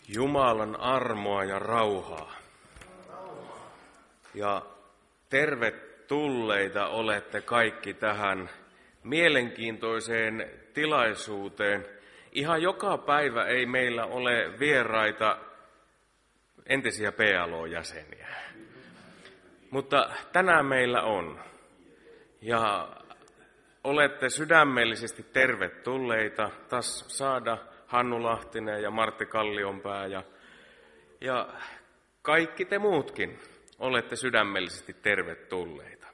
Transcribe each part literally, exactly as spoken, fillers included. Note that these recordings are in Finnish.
Jumalan armoa ja rauhaa. Ja tervetulleita olette kaikki tähän mielenkiintoiseen tilaisuuteen. Ihan joka päivä ei meillä ole vieraita entisiä P L O-jäseniä, mutta tänään meillä on. Ja olette sydämellisesti tervetulleita taas saada Hannu Lahtinen ja Martti Kallionpää ja, ja kaikki te muutkin olette sydämellisesti tervetulleita.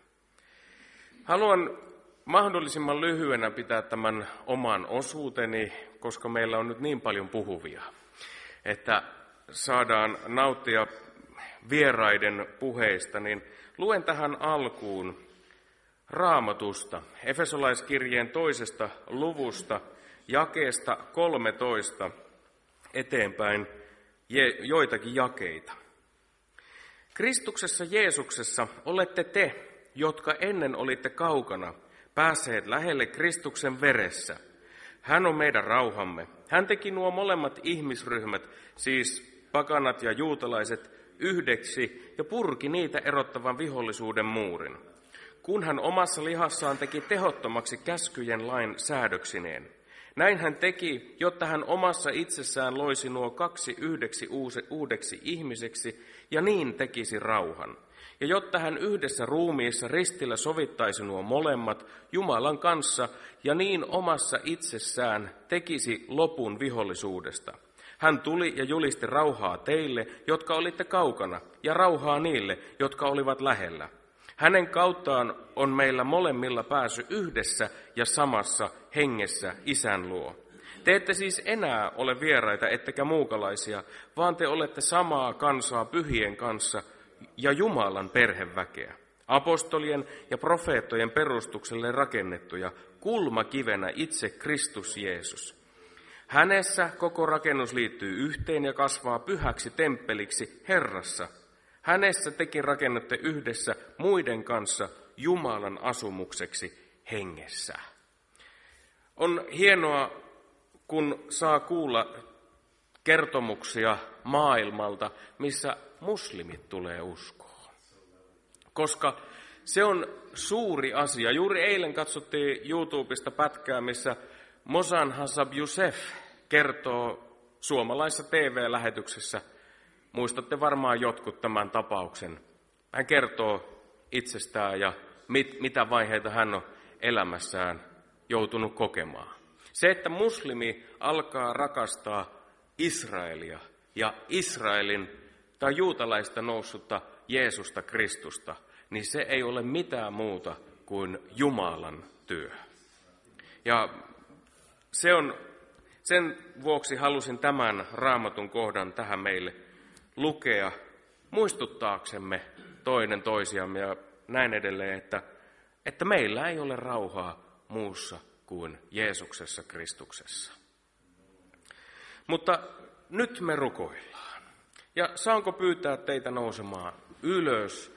Haluan mahdollisimman lyhyenä pitää tämän oman osuuteni, koska meillä on nyt niin paljon puhuvia, että saadaan nauttia vieraiden puheista, niin luen tähän alkuun Raamatusta, Efesolaiskirjeen toisesta luvusta, jakeesta kolmetoista eteenpäin joitakin jakeita. Kristuksessa Jeesuksessa olette te, jotka ennen olitte kaukana, päässeet lähelle Kristuksen veressä. Hän on meidän rauhamme. Hän teki nuo molemmat ihmisryhmät, siis pakanat ja juutalaiset, yhdeksi ja purki niitä erottavan vihollisuuden muurin, kun hän omassa lihassaan teki tehottomaksi käskyjen lain säädöksineen. Näin hän teki, jotta hän omassa itsessään loisi nuo kaksi yhdeksi uudeksi ihmiseksi ja niin tekisi rauhan. Ja jotta hän yhdessä ruumiissa ristillä sovittaisi nuo molemmat Jumalan kanssa ja niin omassa itsessään tekisi lopun vihollisuudesta. Hän tuli ja julisti rauhaa teille, jotka olitte kaukana, ja rauhaa niille, jotka olivat lähellä. Hänen kauttaan on meillä molemmilla pääsy yhdessä ja samassa hengessä Isän luo. Te ette siis enää ole vieraita ettekä muukalaisia, vaan te olette samaa kansaa pyhien kanssa ja Jumalan perheväkeä. Apostolien ja profeettojen perustukselle rakennettuja, kulmakivenä itse Kristus Jeesus. Hänessä koko rakennus liittyy yhteen ja kasvaa pyhäksi temppeliksi Herrassa. Hänessä tekin rakennatte yhdessä muiden kanssa Jumalan asumukseksi hengessä. On hienoa, kun saa kuulla kertomuksia maailmalta, missä muslimit tulee uskoon. Koska se on suuri asia. Juuri eilen katsottiin YouTubesta pätkää, missä Mosan Hassab Youssef kertoo suomalaisessa T V-lähetyksessä. Muistatte varmaan jotkut tämän tapauksen. Hän kertoo itsestään ja mit, mitä vaiheita hän on elämässään joutunut kokemaan. Se, että muslimi alkaa rakastaa Israelia ja Israelin tai juutalaista noussutta Jeesusta Kristusta, niin se ei ole mitään muuta kuin Jumalan työ. Ja se on, sen vuoksi halusin tämän Raamatun kohdan tähän meille lukea muistuttaaksemme toinen toisiamme ja näin edelleen, että, että meillä ei ole rauhaa muussa kuin Jeesuksessa Kristuksessa. Mutta nyt me rukoillaan. Ja saanko pyytää teitä nousemaan ylös?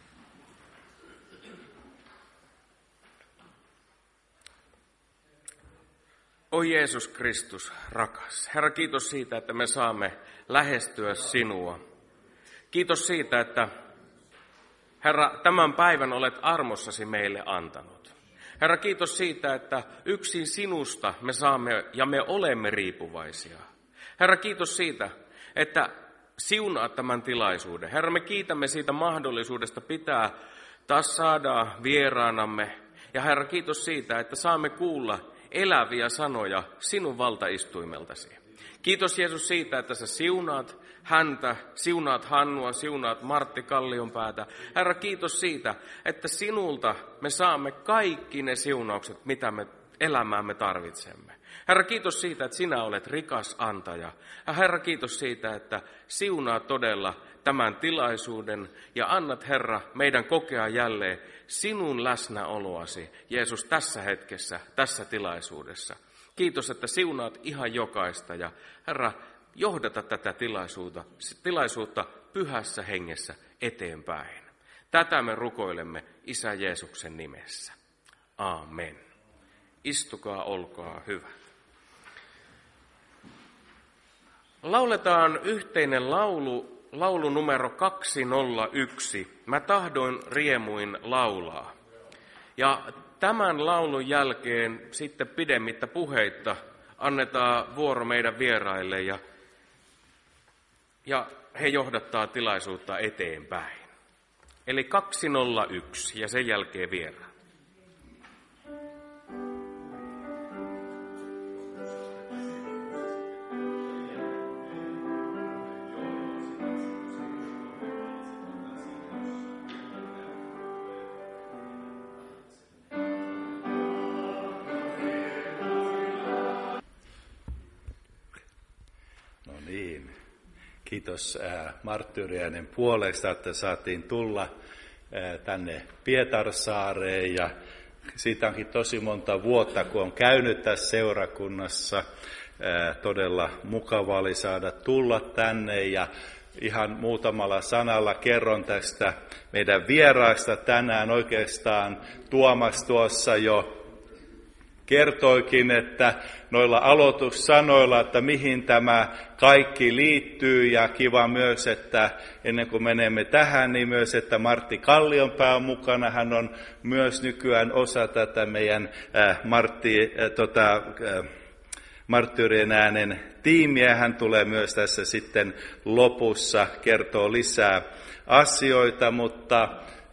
O Jeesus Kristus, rakas. Herra, kiitos siitä, että me saamme lähestyä sinua. Kiitos siitä, että Herra, tämän päivän olet armossasi meille antanut. Herra, kiitos siitä, että yksin sinusta me saamme ja me olemme riippuvaisia. Herra, kiitos siitä, että siunaat tämän tilaisuuden. Herra, me kiitämme siitä mahdollisuudesta pitää taas saada vieraanamme. Ja Herra, kiitos siitä, että saamme kuulla eläviä sanoja sinun valtaistuimeltasi. Kiitos Jeesus siitä, että sä siunaat häntä, siunaat Hannua, siunaat Martti Kallionpäätä. Herra, kiitos siitä, että sinulta me saamme kaikki ne siunaukset, mitä me elämäämme tarvitsemme. Herra, kiitos siitä, että sinä olet rikas antaja. Ja Herra, kiitos siitä, että siunaat todella tämän tilaisuuden ja annat, Herra, meidän kokea jälleen sinun läsnäoloasi, Jeesus, tässä hetkessä, tässä tilaisuudessa. Kiitos, että siunaat ihan jokaista ja Herra, johdata tätä tilaisuutta, tilaisuutta pyhässä hengessä eteenpäin. Tätä me rukoilemme Isä Jeesuksen nimessä. Aamen. Istukaa, olkaa hyvät. Lauletaan yhteinen laulu, laulu numero kaksisataayksi. Mä tahdoin riemuin laulaa. Ja tämän laulun jälkeen sitten pidemmittä puheitta annetaan vuoro meidän vieraille ja, ja he johdattaa tilaisuutta eteenpäin. Eli kaksisataayksi ja sen jälkeen vieraan. Kiitos marttyyriäinen puolesta, että saatiin tulla tänne Pietarsaareen ja siitä onkin tosi monta vuotta, kun on käynyt tässä seurakunnassa. Todella mukava oli saada tulla tänne ja ihan muutamalla sanalla kerron tästä meidän vieraista tänään. Oikeastaan Tuomas tuossa jo kertoikin, että noilla aloitussanoilla, että mihin tämä kaikki liittyy, ja kiva myös, että ennen kuin menemme tähän, niin myös, että Martti Kallionpää on mukana. Hän on myös nykyään osa tätä meidän äh, Martti, äh, tota, äh, Marttyyrien äänen tiimiä. Hän tulee myös tässä sitten lopussa kertoo lisää asioita, mutta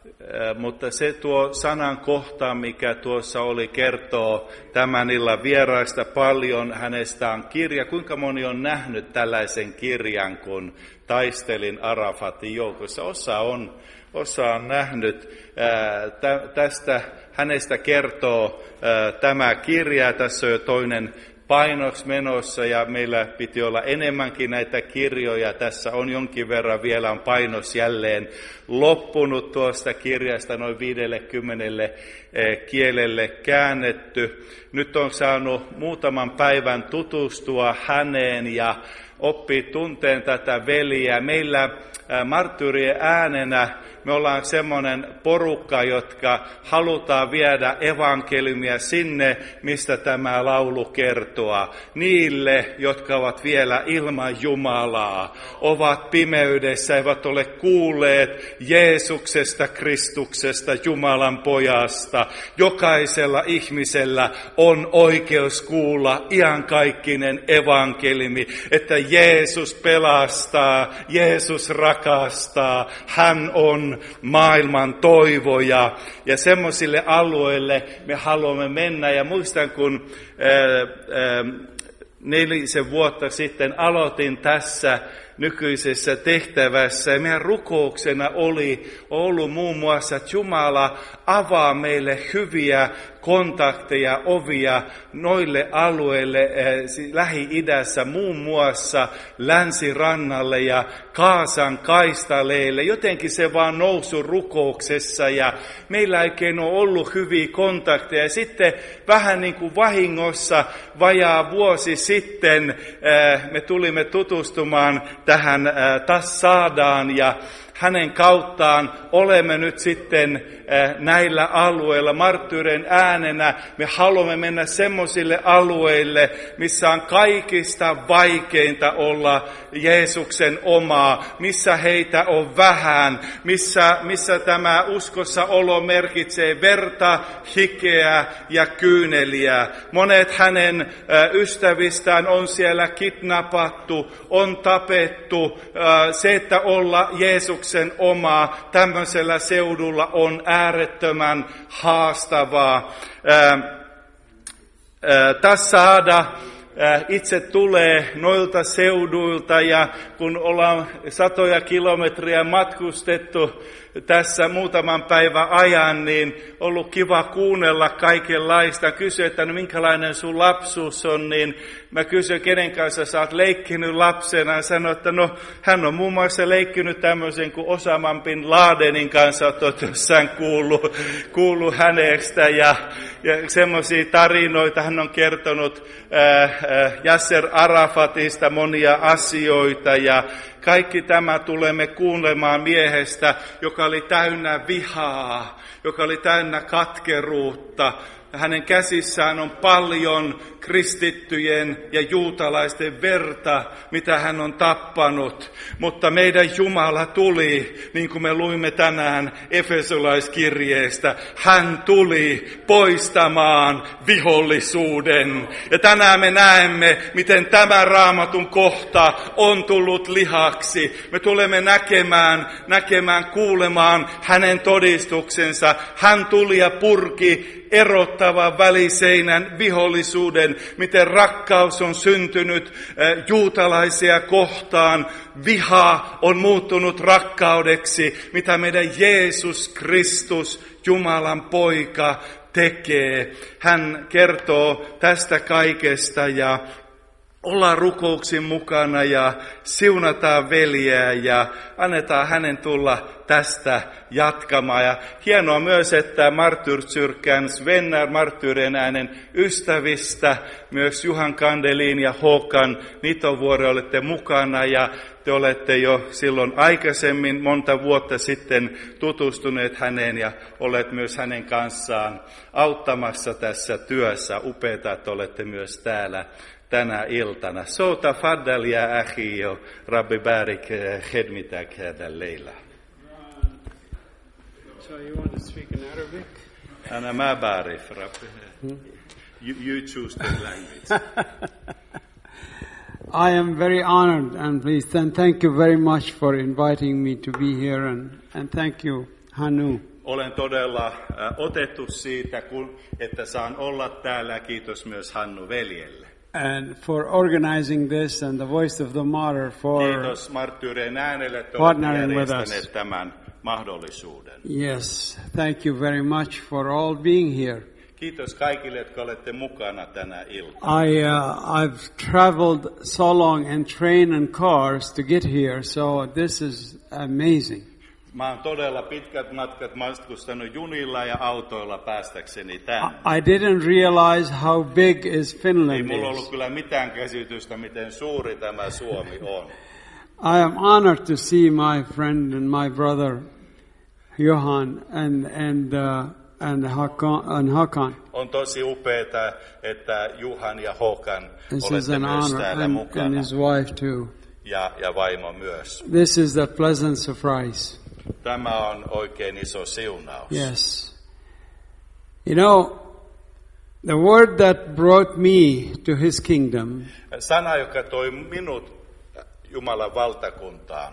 Mutta se tuo sanan kohta, mikä tuossa oli, kertoo tämän illan vieraista paljon. Hänestä on kirja. Kuinka moni on nähnyt tällaisen kirjan, kun taistelin Arafatin joukossa? Osa on, osa on nähnyt. Ää, tästä hänestä kertoo ää, tämä kirja. Tässä on jo toinen painos menossa ja meillä piti olla enemmänkin näitä kirjoja. Tässä on jonkin verran vielä on painos jälleen loppunut tuosta kirjasta, noin viidellekymmenelle kielelle käännetty. Nyt on saanut muutaman päivän tutustua häneen ja oppii tunteen tätä veliä. Meillä marttyyrien äänenä me ollaan semmoinen porukka, jotka halutaan viedä evankeliumia sinne, mistä tämä laulu kertoo. Niille, jotka ovat vielä ilman Jumalaa, ovat pimeydessä, eivät ole kuulleet Jeesuksesta, Kristuksesta, Jumalan pojasta. Jokaisella ihmisellä on oikeus kuulla iankaikkinen evankeliumi, että Jeesus pelastaa, Jeesus rakastaa, hän on maailman toivoja, ja semmoisille alueille me haluamme mennä. Ja muistan, kun ää, ää, nelisen vuotta sitten aloitin tässä nykyisessä tehtävässä, ja meidän rukouksena oli ollut muun muassa, että Jumala avaa meille hyviä kontakteja, ovia noille alueille äh, Lähi-idässä, muun muassa Länsirannalle ja Kaasan kaistaleille. Jotenkin se vaan nousi rukouksessa ja meillä ei oikein ole ollut hyviä kontakteja. Ja sitten vähän niin kuin vahingossa vajaa vuosi sitten äh, me tulimme tutustumaan tähän äh, Tassadaan ja hänen kauttaan olemme nyt sitten näillä alueilla marttyyrien äänenä. Me haluamme mennä semmoisille alueille, missä on kaikista vaikeinta olla Jeesuksen omaa, missä heitä on vähän, missä, missä tämä uskossa olo merkitsee verta, hikeä ja kyyneliä. Monet hänen ystävistään on siellä kidnappattu, on tapettu. Se, että olla Jeesuksen omaa tämmöisellä seudulla on äärettömän haastavaa. Tassada itse tulee noilta seuduilta, ja kun ollaan satoja kilometriä matkustettu tässä muutaman päivän ajan, niin on ollut kiva kuunnella kaikenlaista. Kysy, että no minkälainen sun lapsuus on, niin mä kysyn, kenen kanssa sä oot leikkinyt lapsena, ja sanoin, että no hän on muun muassa leikkinyt tämmöisen kuin Osama bin Ladenin kanssa, että oot jossain kuullut, kuullut hänestä, ja, ja semmoisia tarinoita hän on kertonut ää, ää, Yasser Arafatista monia asioita, ja kaikki tämä tulemme kuulemaan miehestä, joka oli täynnä vihaa, joka oli täynnä katkeruutta, hänen käsissään on paljon kristittyjen ja juutalaisten verta, mitä hän on tappanut. Mutta meidän Jumala tuli, niin kuin me luimme tänään Efesolaiskirjeestä, hän tuli poistamaan vihollisuuden. Ja tänään me näemme, miten tämä Raamatun kohta on tullut lihaksi. Me tulemme näkemään, näkemään, kuulemaan hänen todistuksensa. Hän tuli ja purki erottavan väliseinän vihollisuuden, miten rakkaus on syntynyt juutalaisia kohtaan. Viha on muuttunut rakkaudeksi, mitä meidän Jeesus Kristus, Jumalan poika, tekee. Hän kertoo tästä kaikesta ja ollaan rukouksin mukana ja siunataan veljeä ja annetaan hänen tulla tästä jatkamaan. Ja hienoa myös, että Martyrsyrkän Svennar marttyyrien äänen ystävistä, myös Juhan Kandelin ja Håkan Nitovuori olette mukana ja te olette jo silloin aikaisemmin monta vuotta sitten tutustuneet häneen ja olet myös hänen kanssaan auttamassa tässä työssä. Upeata, että olette myös täällä tänä iltana. So tafaddal ya akhi och Rabbi barik khidmatak hada al-layla. So you want to speak in Arabic? Ana ma barif, Rabbi. You, you choose the language. I am very honored and pleased, and thank you very much for inviting me to be here, and, and thank you, Hanu. Olen todella äh, otettu siitä, kun, että saan olla täällä. Kiitos myös Hannu veljelle. And for organizing this, and the Voice of the Martyr for Kiitos Marttyyrien äänelle, että partnering olette with järjestäneet us. tämän mahdollisuuden. Yes, thank you very much for all being here. Kiitos kaikille, jotka olette mukana tänä iltana. I uh, I've traveled so long in train and cars to get here, so this is amazing. Mä oon todella pitkät matkat matkustanut junilla ja autoilla päästäkseni tänne. I didn't realize how big is Ei Finland mulla ollut is. kyllä mitään käsitystä, miten suuri tämä Suomi on. I am honored to see my friend and my brother Johan and and uh, and Hakan and Hakan. On tosi upeaa, että Juhan ja Håkan This is olette an myös honor, täällä and, and mukana. his wife too. Ja, ja vaimo myös. This is a pleasant surprise. Tämä on oikein iso siunaus. Yes. You know, the word that brought me to his kingdom Sana, joka toi minut Jumalan valtakuntaan,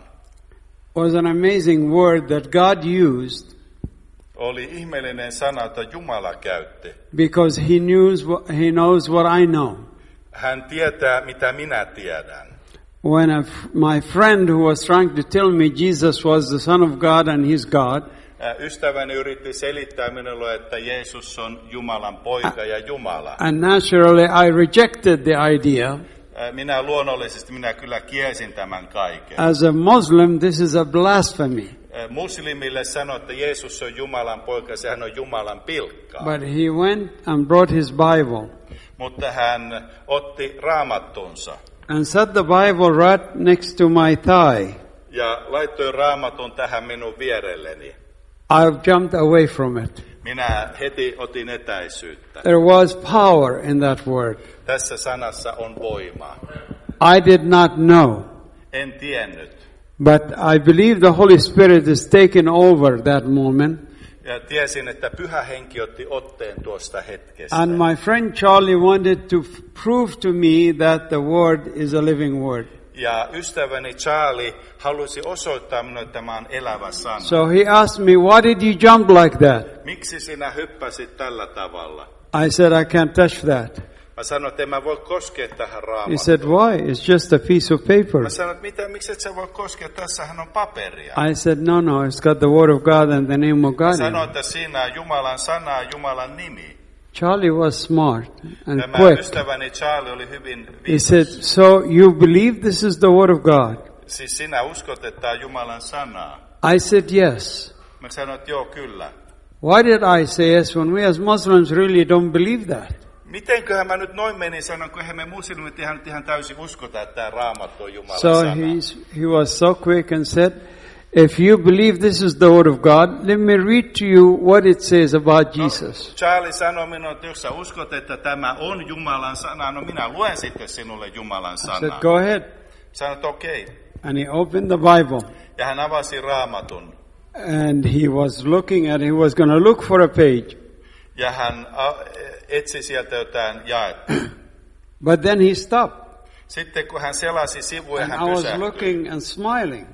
was an amazing word that God used oli ihmeellinen sana, jota Jumala käytti. because he knows what, he knows what I know. Hän tietää, mitä minä tiedän. When a, my friend who was trying to tell me Jesus was the Son of God and He's God, Ystäväni yritti selittää minulle, että Jeesus on Jumalan poika ja Jumala. and naturally I rejected the idea. Minä luonnollisesti, minä kyllä kiesin tämän kaiken. As a Muslim, this is a blasphemy. Muslimille sanoi, että Jeesus on Jumalan poika, sehän on Jumalan pilkkaa. But he went and brought his Bible Mutta hän otti raamattunsa and set the Bible right next to my thigh. ja laittoi raamatun tähän minun vierelleni. I jumped away from it. Minä heti otin etäisyyttä. There was power in that word. Tässä sanassa on voimaa. I did not know, En tiennyt. but I believe the Holy Spirit is taken over that moment. Ja tiesin, että Pyhä Henki otti otteen tuosta hetkestä. And my friend Charlie wanted to f- prove to me that the word is a living word. Ja ystäväni Charlie halusi osoittaa minulle, että tämä on elävä sana. So he asked me, why did you jump like that? Miksi sinä hyppäsit tällä tavalla? I said, I can't touch that. Mä sanoin, että en mä voi koskea tähän He raamattuun. said, why? It's just a piece of paper. Mä sanoin, että mitä, miksi et sä voi koskea, tässähän on paperia. I said, no, no, it's got the word of God and the name of Mä God in sanoin, it. että siinä on Jumalan sana ja Jumalan nimi. Charlie was smart and Tämä quick. ystäväni Charlie oli hyvin He said, viisas. so you believe this is the word of God? Siis sinä uskot, että tämä on Jumalan sanaa. I said, yes. Mä sanoin, että joo, kyllä. Why did I say yes when we as Muslims really don't believe that? Mitenköhän mä nyt noin menin sanon, kun eihän me muslimit ihan, ihan täysin uskota, että tämä Raamattu on Jumalan So sana. he's, he was so quick and said, if you believe this is the word of God, let me read to you what it says about Jesus. No, Charlie sanoi minulle, että jos sä uskot, että tämä on Jumalan sana, no minä luen sitten sinulle Jumalan I said, sanaa. go ahead. Sanoit okei. Okay. And he opened the Bible. Ja hän avasi Raamatun. And he was looking at, he was going to look for a page. Ja hän etsi sieltä jotain jaetta. But then he stopped. Sitten kun hän selasi sivuja, And hän I was pysähtyi. looking and smiling.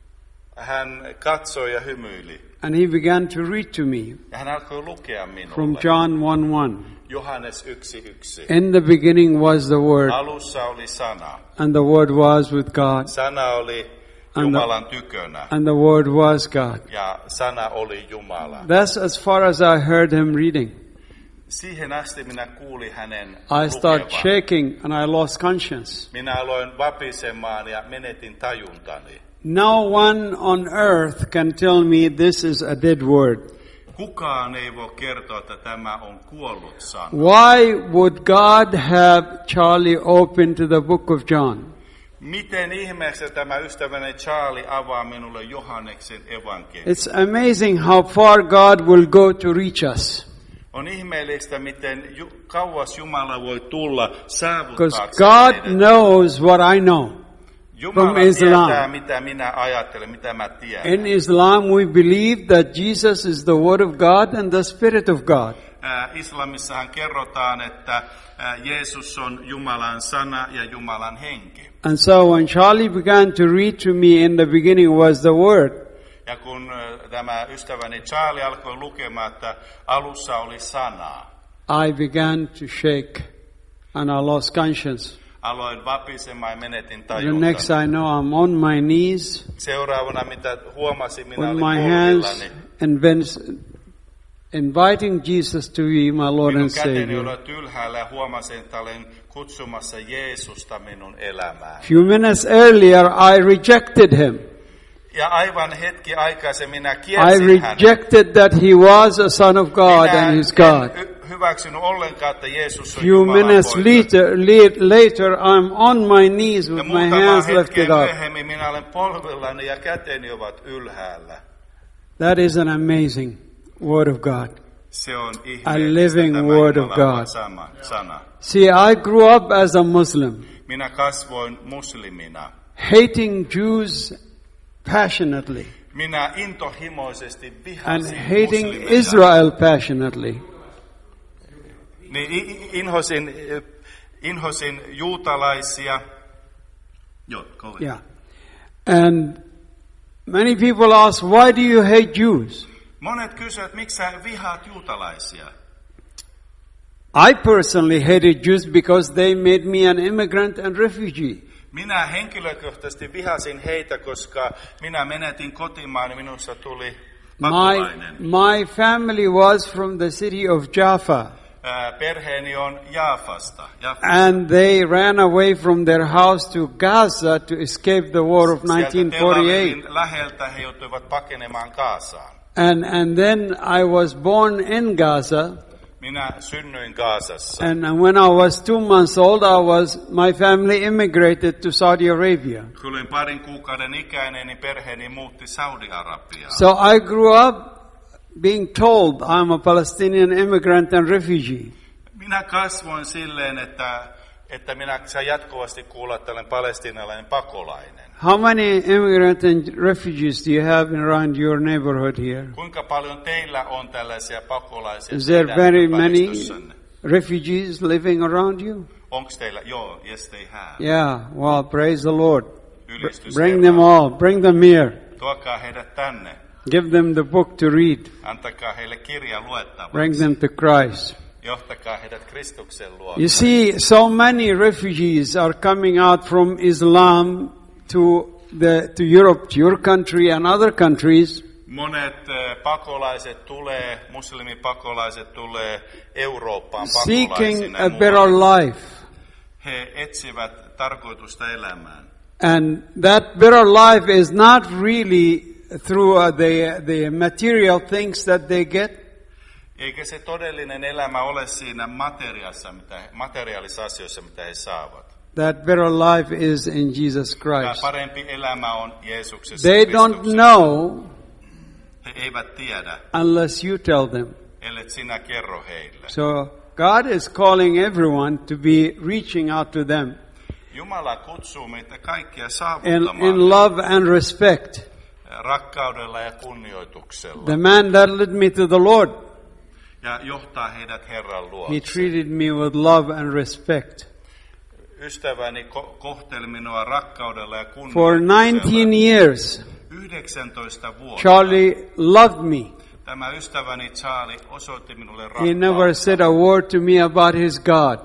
Hän katsoi ja hymyili. And he began to read to me Ja hän alkoi lukea from minulle. John one one. Johannes yksi yksi. In the beginning was the Word, Alussa oli sana. and the Word was with God, Sana oli And Jumalan tykönä. and the Word was God. Ja sana oli Jumala. That's as far as I heard him reading. Siihen asti minä kuulin hänen I started lukevan. shaking and I lost conscience. Minä aloin vapisemaan ja menetin tajuntani. No one on earth can tell me this is a dead word. Kukaan ei voi kertoa, että tämä on kuollut sana. Why would God have Charlie open to the book of John? Miten ihmeessä tämä ystäväni Charlie avaa minulle Johanneksen evankeliin? It's amazing how far God will go to reach us. On ihmeellistä, miten ju- kauas Jumala voi tulla Because saavuttaakseen God meidät. knows what I know. Jumala from Islam. tietää, mitä minä ajattelen, mitä mä tiedän. In Islam we believe that Jesus is the Word of God and the Spirit of God. Ää, Islamissahan kerrotaan, että ää, Jeesus on Jumalan sana ja Jumalan henki. And so when Charlie began to read to me, in the beginning was the Word. Ja kun ää, tämä ystäväni Charlie alkoi lukemaan, että alussa oli sanaa, I began to shake and I lost conscience. aloin vapisemaan ja menetin The next tajuntani. I know I'm on my knees Seuraavana, mitä huomasin, minä with olin my hands polvillani. and then inviting Jesus to be my Lord and Minun käteni Savior. olivat ylhäällä ja huomasin, että olen kutsumassa Jeesusta minun elämään. Few minutes earlier I rejected him. Ja aivan hetki aikaisemmin minä I kielsin hänet. rejected that he was a son of God Minä and his en God. hy- hyväksynyt ollenkaan, että Jeesus on Few Jumalan minutes poika. later, la- later, I'm on my knees Ja with my muutama hands hetkeä lifted up. myöhemmin minä olen polvillani ja käteni ovat ylhäällä. That is an amazing Word of God. Se on A ihmeellistä living tämä word of Jumalan God. sama- sana. See, I grew up as a Muslim, Minä kasvoin muslimina. hating Jews passionately Minä intohimoisesti and vihasin hating muslimeja. Israel passionately. Niin i- inhosin, eh, inhosin juutalaisia. Joo, go ahead. Yeah. And many people ask, why do you hate Jews? Monet kysyvät, miksi sä vihaat juutalaisia? I personally hated Jews because they made me an immigrant and refugee. Minä henkilökohtaisesti vihasin heitä, koska minä menetin kotimaan ja minusta tuli My, pakolainen. my family was from the city of Jaffa, Ää, Perheeni on Jaafasta. Jaafasta. and they ran away from their house to Gaza to escape the war of nineteen Sieltä Tel forty-eight. Avivin läheltä he joutuivat pakenemaan Gaasaan. And, and then I was born in Gaza, Minä synnyin Gaasassa. and when I was two months old, I was, my family immigrated to Saudi Arabia. Kun olin parin kuukauden ikäinen, niin perheeni muutti Saudi-Arabiaan. So I grew up being told I'm a Palestinian immigrant and refugee. Minä kasvoin silleen, että, että minä saan jatkuvasti kuulla, että olen palestiinalainen pakolainen. How many immigrants and refugees do you have around your neighborhood here? Kuinka paljon teillä on tällaisia pakolaisia? Is there teidän very many ympäristössänne? refugees living around you? Onko teillä? Joo, yes they have. Yeah, well, praise the Lord. Ylistys Bring them Herraan. all, bring them here. Tuokaa heidät tänne. Give them the book to read. Antakaa heille kirja luettavaksi. Bring them to Christ. Johtakaa heidät Kristuksen luo. You see, so many refugees are coming out from Islam to the to Europe, to your country and other countries, Monet eh, pakolaiset tulee, muslimipakolaiset tulee Eurooppaan seeking pakolaisina. a ja better muualle. life. He etsivät tarkoitusta elämään. And that better life is not really through uh, the the material things that they get, Eikä se todellinen elämä ole siinä materiaalissa, mitä, materiaalisissa asioissa, mitä he saavat. that better life is in Jesus Tämä Christ. parempi elämä on Jeesuksessa They don't Kristuksessa. know He eivät tiedä, unless you tell them. ellet sinä kerro heille. So God is calling everyone to be reaching out to them Jumala kutsuu meitä kaikkia in, saavuttamaan in love and respect. rakkaudella ja kunnioituksella. The man that led me to the Lord, Ja johtaa heidät Herran he luokse. treated me with love and respect. Ystäväni ko- kohteli minua rakkaudella ja For nineteen kunnioituksella. years, yhdeksäntoista vuotta. Charlie loved me. Tämä ystäväni Charlie osoitti minulle He never rakkautta. said a word to me about his God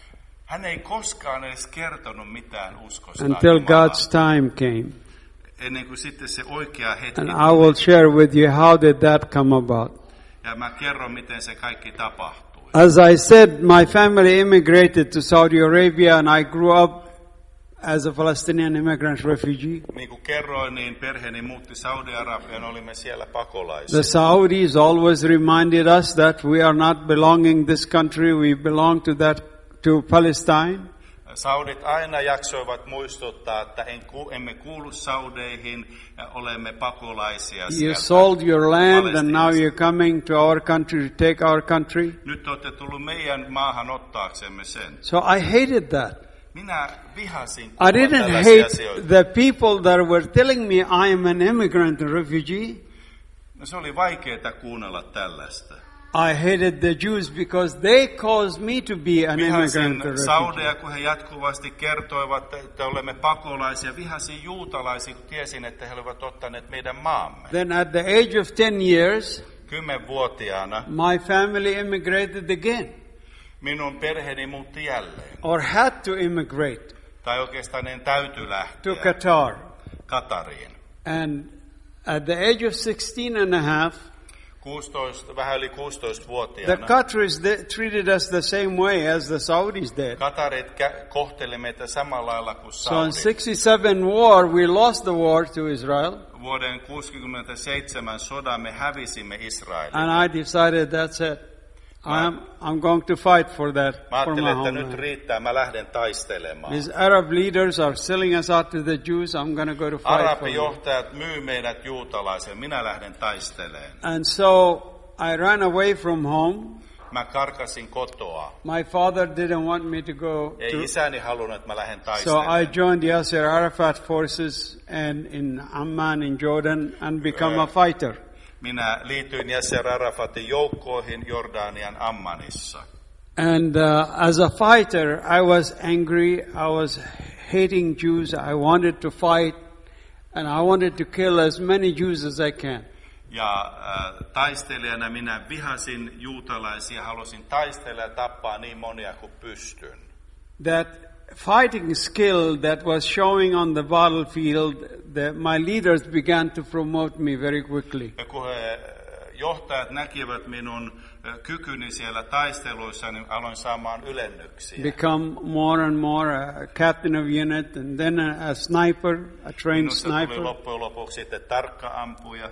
Hän ei koskaan edes kertonut mitään uskosta until Jumalaan, God's time came. ennen kuin sitten se oikea hetki And I tuli. will share with you how did that come about. Ja mä kerron, miten se kaikki tapahtui. As I said, my family immigrated to Saudi Arabia and I grew up as a Palestinian immigrant refugee. Niin kuin kerroin, niin perheeni muutti Saudi-Arabiaan, olimme siellä pakolaisia. The Saudis always reminded us that we are not belonging this country, we belong to that to Palestine. Saudit aina jaksoivat muistuttaa, että en ku, emme kuulu Saudeihin, ja olemme pakolaisia You sieltä sold your land and now Palestiinasta. you're coming to our country to take our country. Nyt olette tullut meidän maahan ottaaksemme sen. So I hated that. Minä vihasin I kuulla didn't tällaisia hate asioita. the people that were telling me I am an immigrant and refugee. No, se oli vaikeaa kuunnella tällaista. I hated the Jews because they caused me to be an immigrant and Vihasin refugee. Saudeja, kun he jatkuvasti kertoivat, että olemme pakolaisia. Vihasin juutalaisia, kun tiesin, että he olivat ottaneet meidän maamme. Then at the age of ten years, Kymmenvuotiaana my family immigrated again, minun perheeni muutti jälleen. or had to immigrate Tai oikeastaan en täytyy to lähteä Qatar. Katariin. And at the age of sixteen and a half, kuusitoista, vähän yli the kuusitoistavuotiaana. Qataris they treated us the same way as the Saudis did. Katarit kä- kohteli meitä samalla lailla kuin So in Saudit. sixty-seven war, we lost the war to Israel, Vuoden kuusikymmentäseitsemän sodan me hävisimme Israelin. and I decided that's it. I'm, I'm going to fight for that, Mä for my ajattelin, että nyt homeland. riittää, mä lähden taistelemaan. These Arab leaders are selling us out to the Jews. I'm going to go to fight for them. Arabijohtajat myy meidät juutalaiseen, minä lähden taisteleen. And so I ran away from home. Mä karkasin kotoa. My father didn't want me to go Ei to, isäni halunnut, että mä lähden so taistelemaan. I joined Yasser Arafat forces and in Amman in Jordan and become a fighter. Minä liityin Yasser Arafatin joukkoihin Jordanian Ammanissa. And uh, as a fighter, I was angry. I was hating Jews. I wanted to fight, and I wanted to kill as many Jews as I can. Ja äh, taistelijana minä vihasin juutalaisia, halusin taistella ja tappaa niin monia kuin pystyn. That fighting skill that was showing on the battlefield, the, my leaders began to promote me very quickly. Ja kun he, johtajat näkivät minun äh, kykyni siellä taisteluissa, niin aloin saamaan ylennyksiä. Become more and more a captain of unit, and then a, a sniper, a trained Minusta tuli sniper, loppujen lopuksi sitten tarkka ampuja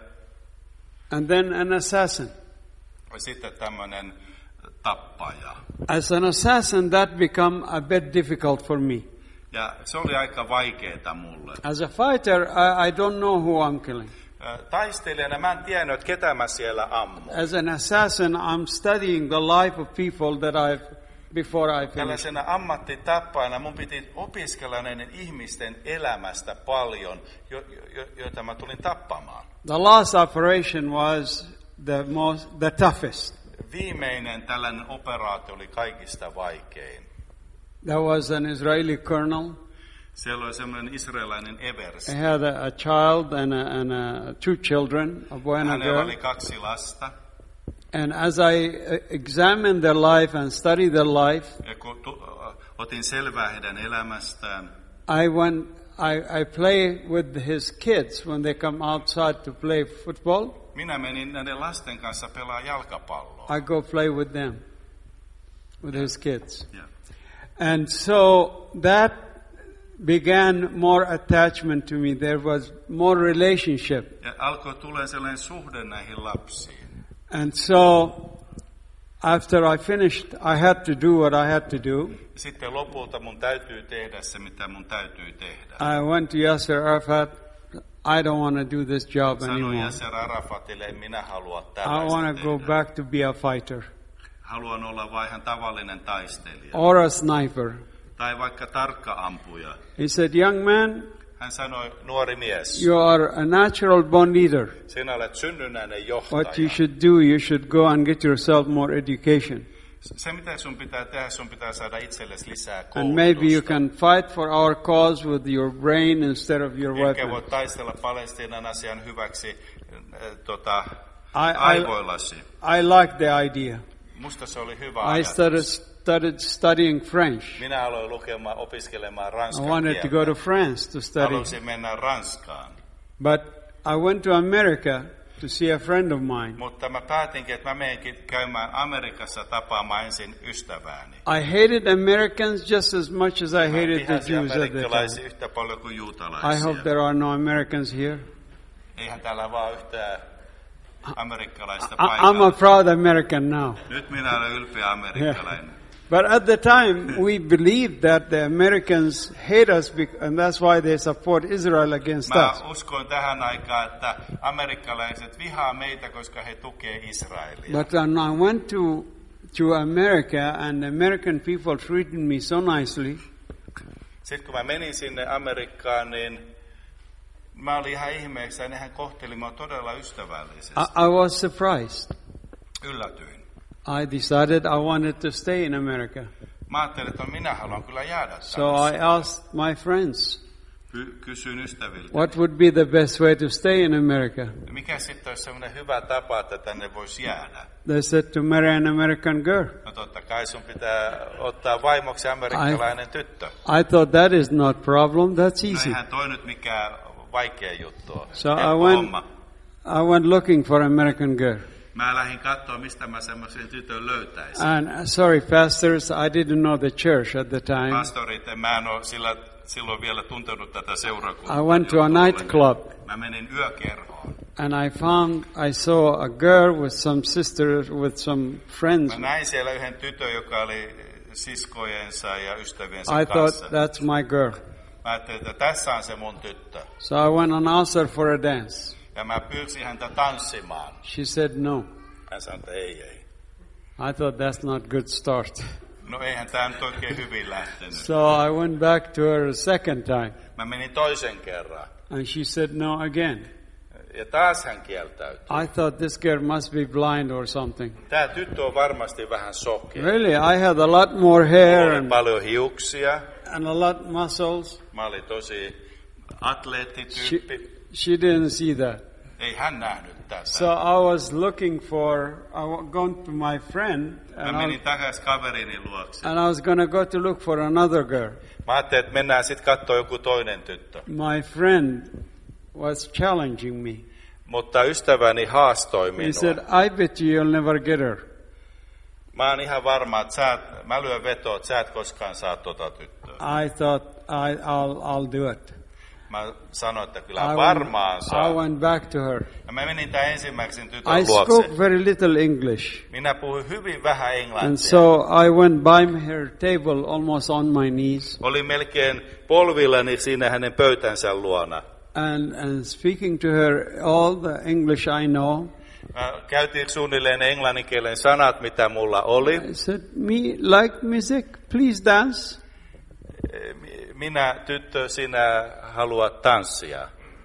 and then an assassin. ja sitten tämmöinen tappaja. As an assassin, that became a bit difficult for me. Ja se oli aika vaikeeta mulle. As a fighter, I, I don't know who I'm killing. Äh, Taistelijana mä en tiennyt, että ketä mä siellä ammun. As an assassin, I'm studying the life of people that I've, before I finish. Tällaisena ammattitappajana mun piti opiskella näiden ihmisten elämästä paljon, jo, jo, joita mä tulin tappamaan. The last operation was the most, the toughest. Viimeinen tällainen operaatio oli kaikista vaikein. There was an Israeli colonel. Siellä oli semmoinen israelilainen Evers. I had a, a child and, a, and a, two children, a boy and a Hänellä girl. oli kaksi lasta. And as I uh, examined their life and studied their life, Ja kun tu, otin selvää heidän elämästään, I went, I, I play with his kids when they come outside to play football. minä menin näiden lasten kanssa pelaa jalkapalloa. I go play with them, with his kids. Ja. And so that began more attachment to me. There was more relationship. Ja alkoi tulee sellainen suhde näihin lapsiin. And so After I finished, I had to do what I had to do. Sitten lopulta mun täytyy tehdä se, mitä mun täytyy tehdä. I went to Yasser Arafat. I don't want to do this job Sanoin anymore. Yasser Arafatille, en minä halua I tällaista want to go tehdä. back to be a fighter Haluan olla vain ihan tavallinen taistelija. or a sniper. Tai vaikka tarkka ampuja. He said, young man, Hän sanoi, nuori mies, you are a natural born leader. sinä olet synnynnäinen What johtaja. you should do, you should go and get yourself more education. Se, mitä sun pitää tehdä, sun pitää saada itsellesi lisää And maybe you koulutusta. can fight for our cause with your brain instead of your Ehkä voit weapon. taistella Palestiinan asian hyväksi äh, tota, I, I, aivoillasi. I like the idea. Musta se oli hyvä I ajatus. started, started studying French. Minä aloin lukemaan, opiskelemaan I ranskan wanted to go kieltä. to France to study. Halusin mennä Ranskaan. But I went to America to see a friend of mine. Mutta mä päätinkin, että mä menenkin käymään Amerikassa tapaamaan ensin ystävääni. I hated Americans just as much as I Mä hated the vihasin Jews at the amerikkalaisia time. yhtä paljon kuin I juutalaisia. hope there are no Americans here. Eihän täällä vaan yhtään amerikkalaista I, I'm a paikalla. proud American now. Nyt minä olen ylpeä amerikkalainen. But at the time, we believed that the Americans hate us, bec- and that's why they support Israel against Mä us. uskon tähän aikaan, että amerikkalaiset vihaa meitä, koska he tukee Israelia. But when I went to to America, and the American people treated me so nicely, Sitten kun mä menin sinne Amerikkaan, niin mä olin ihan ihmeessä, ja nehän kohteli mua todella ystävällisesti. I, I was surprised. Yllätyin. I decided I wanted to stay in America. Mä ajattelin, että minä haluan kyllä jäädä So I tänne. asked my friends, Ky- kysyin ystäviltä, what would be the best way to stay in America? mikä sitten olisi sellainen hyvä tapa, että tänne voisi jäädä. They said to marry an American girl. No totta kai sun pitää ottaa vaimoksi amerikkalainen tyttö. I thought that is not problem, that's No easy. eihän toi nyt mikään vaikea juttu ole. So I Helppo went, homma. I went looking for American girl. Mä lähdin katsoa, mistä mä semmoisen tytön löytäisin. And uh, sorry, pastors, I didn't know the church at the time. Pastorit, mä en ole sillä, silloin vielä tuntenut tätä seurakuntaa. I went to a nightclub. Mä menin yökerhoon. And I found, I saw a girl with some sisters, with some friends. Mä näin siellä yhden tytön, joka oli siskojensa ja ystäviensä I kanssa. thought, that's my girl. Mä ajattelin, että tässä on se mun tyttö. So I went and asked her for a dance. Ja mä pyysin häntä tanssimaan. She said no. Hän sanoi, että ei, ei. I thought that's not good start. No eihän tää nyt oikein hyvin lähtenyt. So I went back to her a second time. Mä menin toisen kerran. And she said no again. Ja taas hän kieltäytyi. I thought this girl must be blind or something. Tää tyttö on varmasti vähän sokea. Really, I had a lot more hair Mulla oli and, paljon hiuksia. and a lot muscles. Mä olin tosi She, atleettityyppi. she didn't see that. Ei hän nähnyt tätä. So I was looking for, I wa- gone to my friend, Mä and I, menin takaisin kaverini luokse. and I was going to go to look for another girl. Mä ajattelin, että mennään sitten katsoa joku toinen tyttö. My friend was challenging me. Mutta ystäväni haastoi He said, minua. I bet you you'll never get her. Mä oon ihan varma, että sä et, mä lyön vetoa, että sä et koskaan saa tota tyttöä. I thought, I, I'll, I'll do it. Mä sanoin, että kyllä I varmaan went, saa. I went back to her. Ja mä menin tämän ensimmäisen tytön I luokse. spoke very little English. Minä puhuin hyvin vähän And englantia. so I went by her table almost on my knees Olin melkein polvillani siinä hänen pöytänsä luona. and, and speaking to her all the English I know. Mä käytiin suunnilleen ne englanninkielen sanat, mitä mulla oli. I said, me like music, please dance. Minä, tyttö, sinä haluat tanssia.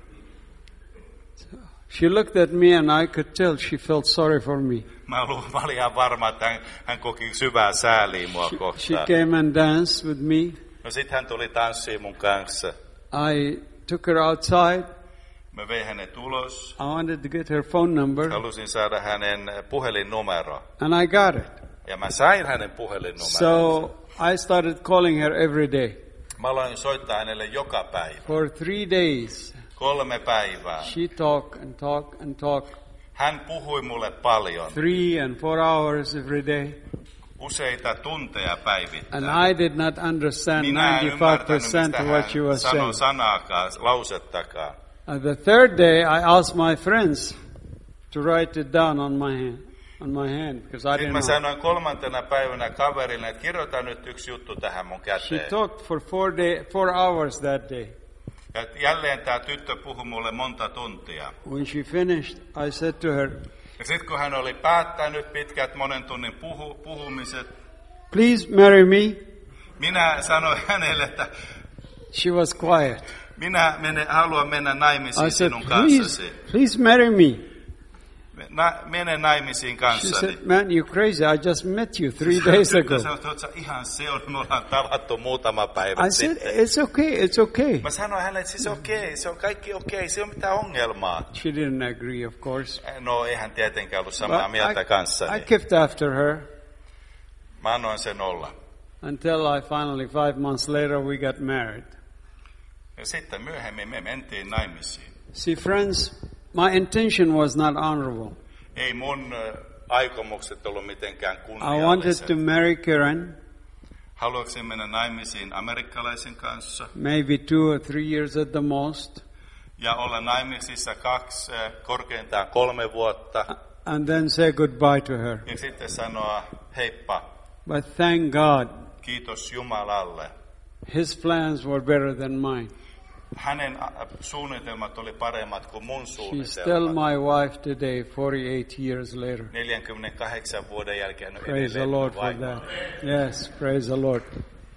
She looked at me and I could tell she felt sorry for me. Mä, lu- mä olin ihan varma, että hän, hän koki syvää sääliä mua She, she kohtaan. came and danced with me. No sit hän tuli tanssiin mun kanssa. I took her outside. Mä vein hänet ulos. I wanted to get her phone number Halusin saada hänen puhelinnumero. and I got it. Ja mä sain hänen puhelinnumeron. So I started calling her every day. Mä aloin soittaa hänelle joka päivä. For three days, Kolme päivää. she talked and talked and talked. Hän puhui mulle paljon. Three and four hours every day. Useita tunteja päivittäin. And I did not understand Minä en ninety-five ymmärtänyt, percent mistä of what she hän was sanoi saying. sanaakaan, lausettakaan. Uh, the third day, I asked my friends to write it down on my hand. on my hand because I Sitten didn't mä know. sanoin kolmantena päivänä kaverille, että kirjoita nyt yksi juttu tähän mun She käteen. talked for four day, four hours that day. Ja jälleen tämä tyttö puhui mulle monta tuntia. When she finished, I said to her, Ja sitten kun hän oli päättänyt pitkät monen tunnin puhu, puhumiset, please marry me. minä sanoin hänelle, että She was quiet. minä mene, haluan mennä naimisiin I said, sinun please, kanssasi. please marry me. Na, mene naimisiin She kanssani. said, man, you're crazy. I just met you three days ago. Tyttö sanoi, että ihan se on, me ollaan tavattu muutama päivä I said, sitten. it's okay, it's okay. Mä sanoin hänelle, että siis okei, okay, se on kaikki okei, okay, se on mitään ongelmaa. She didn't agree, of course. No, eihän tietenkään ollut samaa But mieltä I, I kanssani. kept after her Mä annoin sen olla. until I finally, five months later, we got married. Ja sitten myöhemmin me mentiin naimisiin. See, friends, my intention was not honorable. Ei mun ö, aikomukset ollut mitenkään I wanted kunnialliset. to marry Karen, Haluatko mennä naimisiin amerikkalaisen kanssa maybe two or three years at the most, ja olla naimisissa kaksi, ö, korkeintaan kolme vuotta and then say goodbye to her. ja sitten sanoa heippa, But thank God, kiitos Jumalalle. His plans were better than mine. Hänen ä, suunnitelmat oli paremmat kuin mun She's still suunnitelmat. my wife today, forty-eight years later. neljäkymmentäkahdeksan vuoden jälkeen on Praise the edelleen Lord for vaimo. that. Yes, praise the Lord.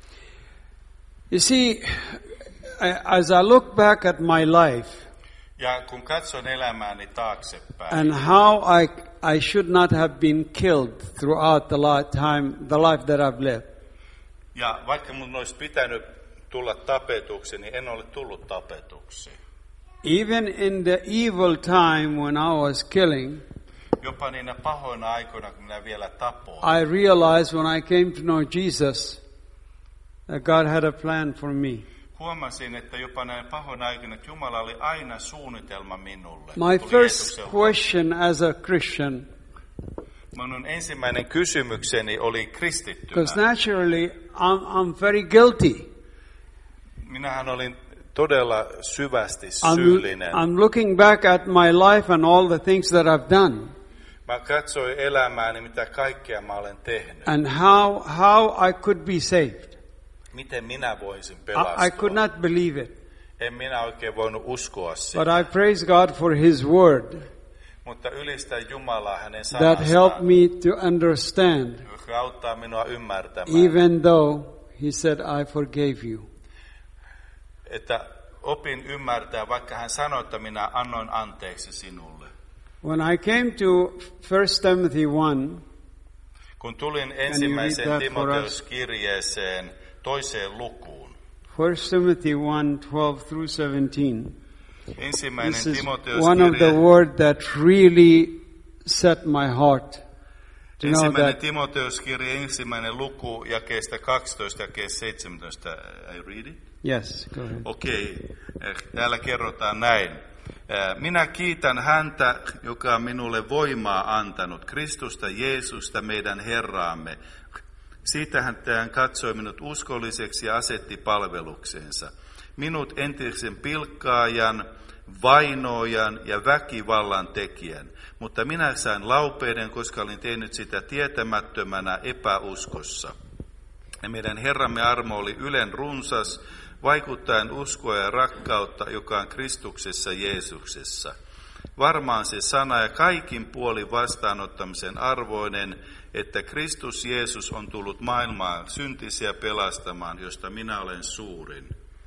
You see, I- as I look back at my life Ja kun katson elämääni taaksepäin, and how I, I should not have been killed throughout the li- time, the life that I've lived. ja vaikka mun olisi pitänyt tulla tapetuksi, niin en ole tullut tapetuksi. Even in the evil time when I was killing, Jopa niinä pahoina aikoina, kun minä vielä tapoin, I realized when I came to know Jesus that God had a plan for me. huomasin, että jopa näin pahoina aikoina, että Jumala oli aina suunnitelma minulle. My Tuli first Jeesuksen question as a Christian, Minun ensimmäinen kysymykseni oli kristittynä. because naturally I'm, I'm very guilty. Minähän olin todella syvästi I'm, syyllinen. I'm looking back at my life and all the things that I've done Mä katsoin elämääni, mitä kaikkea mä olen tehnyt. and how, how I could be saved. Miten minä voisin I, pelastua? I could not believe it. En minä oikein voinut uskoa siihen. But I praise God for His Word Mutta ylistän Jumalaa hänen that helped sanastaan, me to understand, joka auttaa minua ymmärtämään, even though He said, I forgave you. että opin ymmärtää, vaikka hän sanoi, että minä annoin anteeksi sinulle. When I came to First Timothy one, Kun tulin read ensimmäiseen that for us? Timoteus-kirjeeseen toiseen lukuun, First Timothy one, twelve through seventeen, ensimmäinen this is one of the Timoteus-kirje, words that really set my heart to know ensimmäinen that Timoteus-kirje, ensimmäinen luku, jakeesta kaksitoista, jakeesta seitsemäntoista. I read it? yes, go ahead. Okei, okay. Täällä kerrotaan näin. Minä kiitän häntä, joka on minulle voimaa antanut, Kristusta Jeesusta meidän Herraamme. Siitä hän katsoi minut uskolliseksi ja asetti palveluksensa. Minut entisen pilkkaajan, vainoajan ja väkivallan tekijän. Mutta minä sain laupeuden, koska olin tehnyt sitä tietämättömänä epäuskossa. Ja meidän Herramme armo oli ylen runsas, vaikuttaen uskoa ja rakkautta, joka on Kristuksessa Jeesuksessa. Varmaan se sana ja kaikin puolin vastaanottamisen arvoinen, että Kristus Jeesus on tullut maailmaan syntisiä pelastamaan, josta minä olen suurin.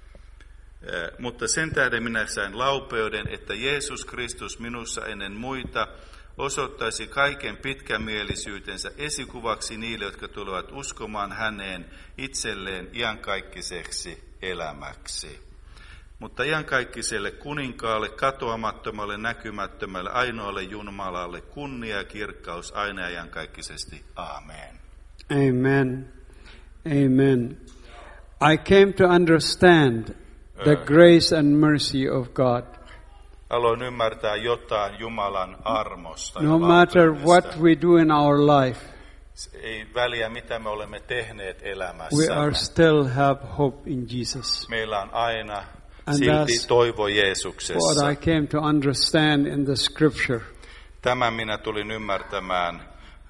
Eh, mutta sen tähden minä sain laupeuden, että Jeesus Kristus minussa ennen muita osoittaisi kaiken pitkämielisyytensä esikuvaksi niille, jotka tulevat uskomaan häneen itselleen iankaikkiseksi elämäksi. Mutta iankaikkiselle kuninkaalle, katoamattomalle, näkymättömälle, ainoalle Jumalalle kunnia ja kirkkaus aina iankaikkisesti. Aamen. Amen. Amen. I came to understand the grace and mercy of God. Aloin ymmärtää jotain Jumalan armosta ja No matter laupeudesta. what we do in our life, Ei väliä, mitä me olemme tehneet we elämässä. are still have hope in Jesus. Meillä on aina And silti that's toivo What Jeesuksessa. I came to understand in the scripture. Tämän minä tulin ymmärtämään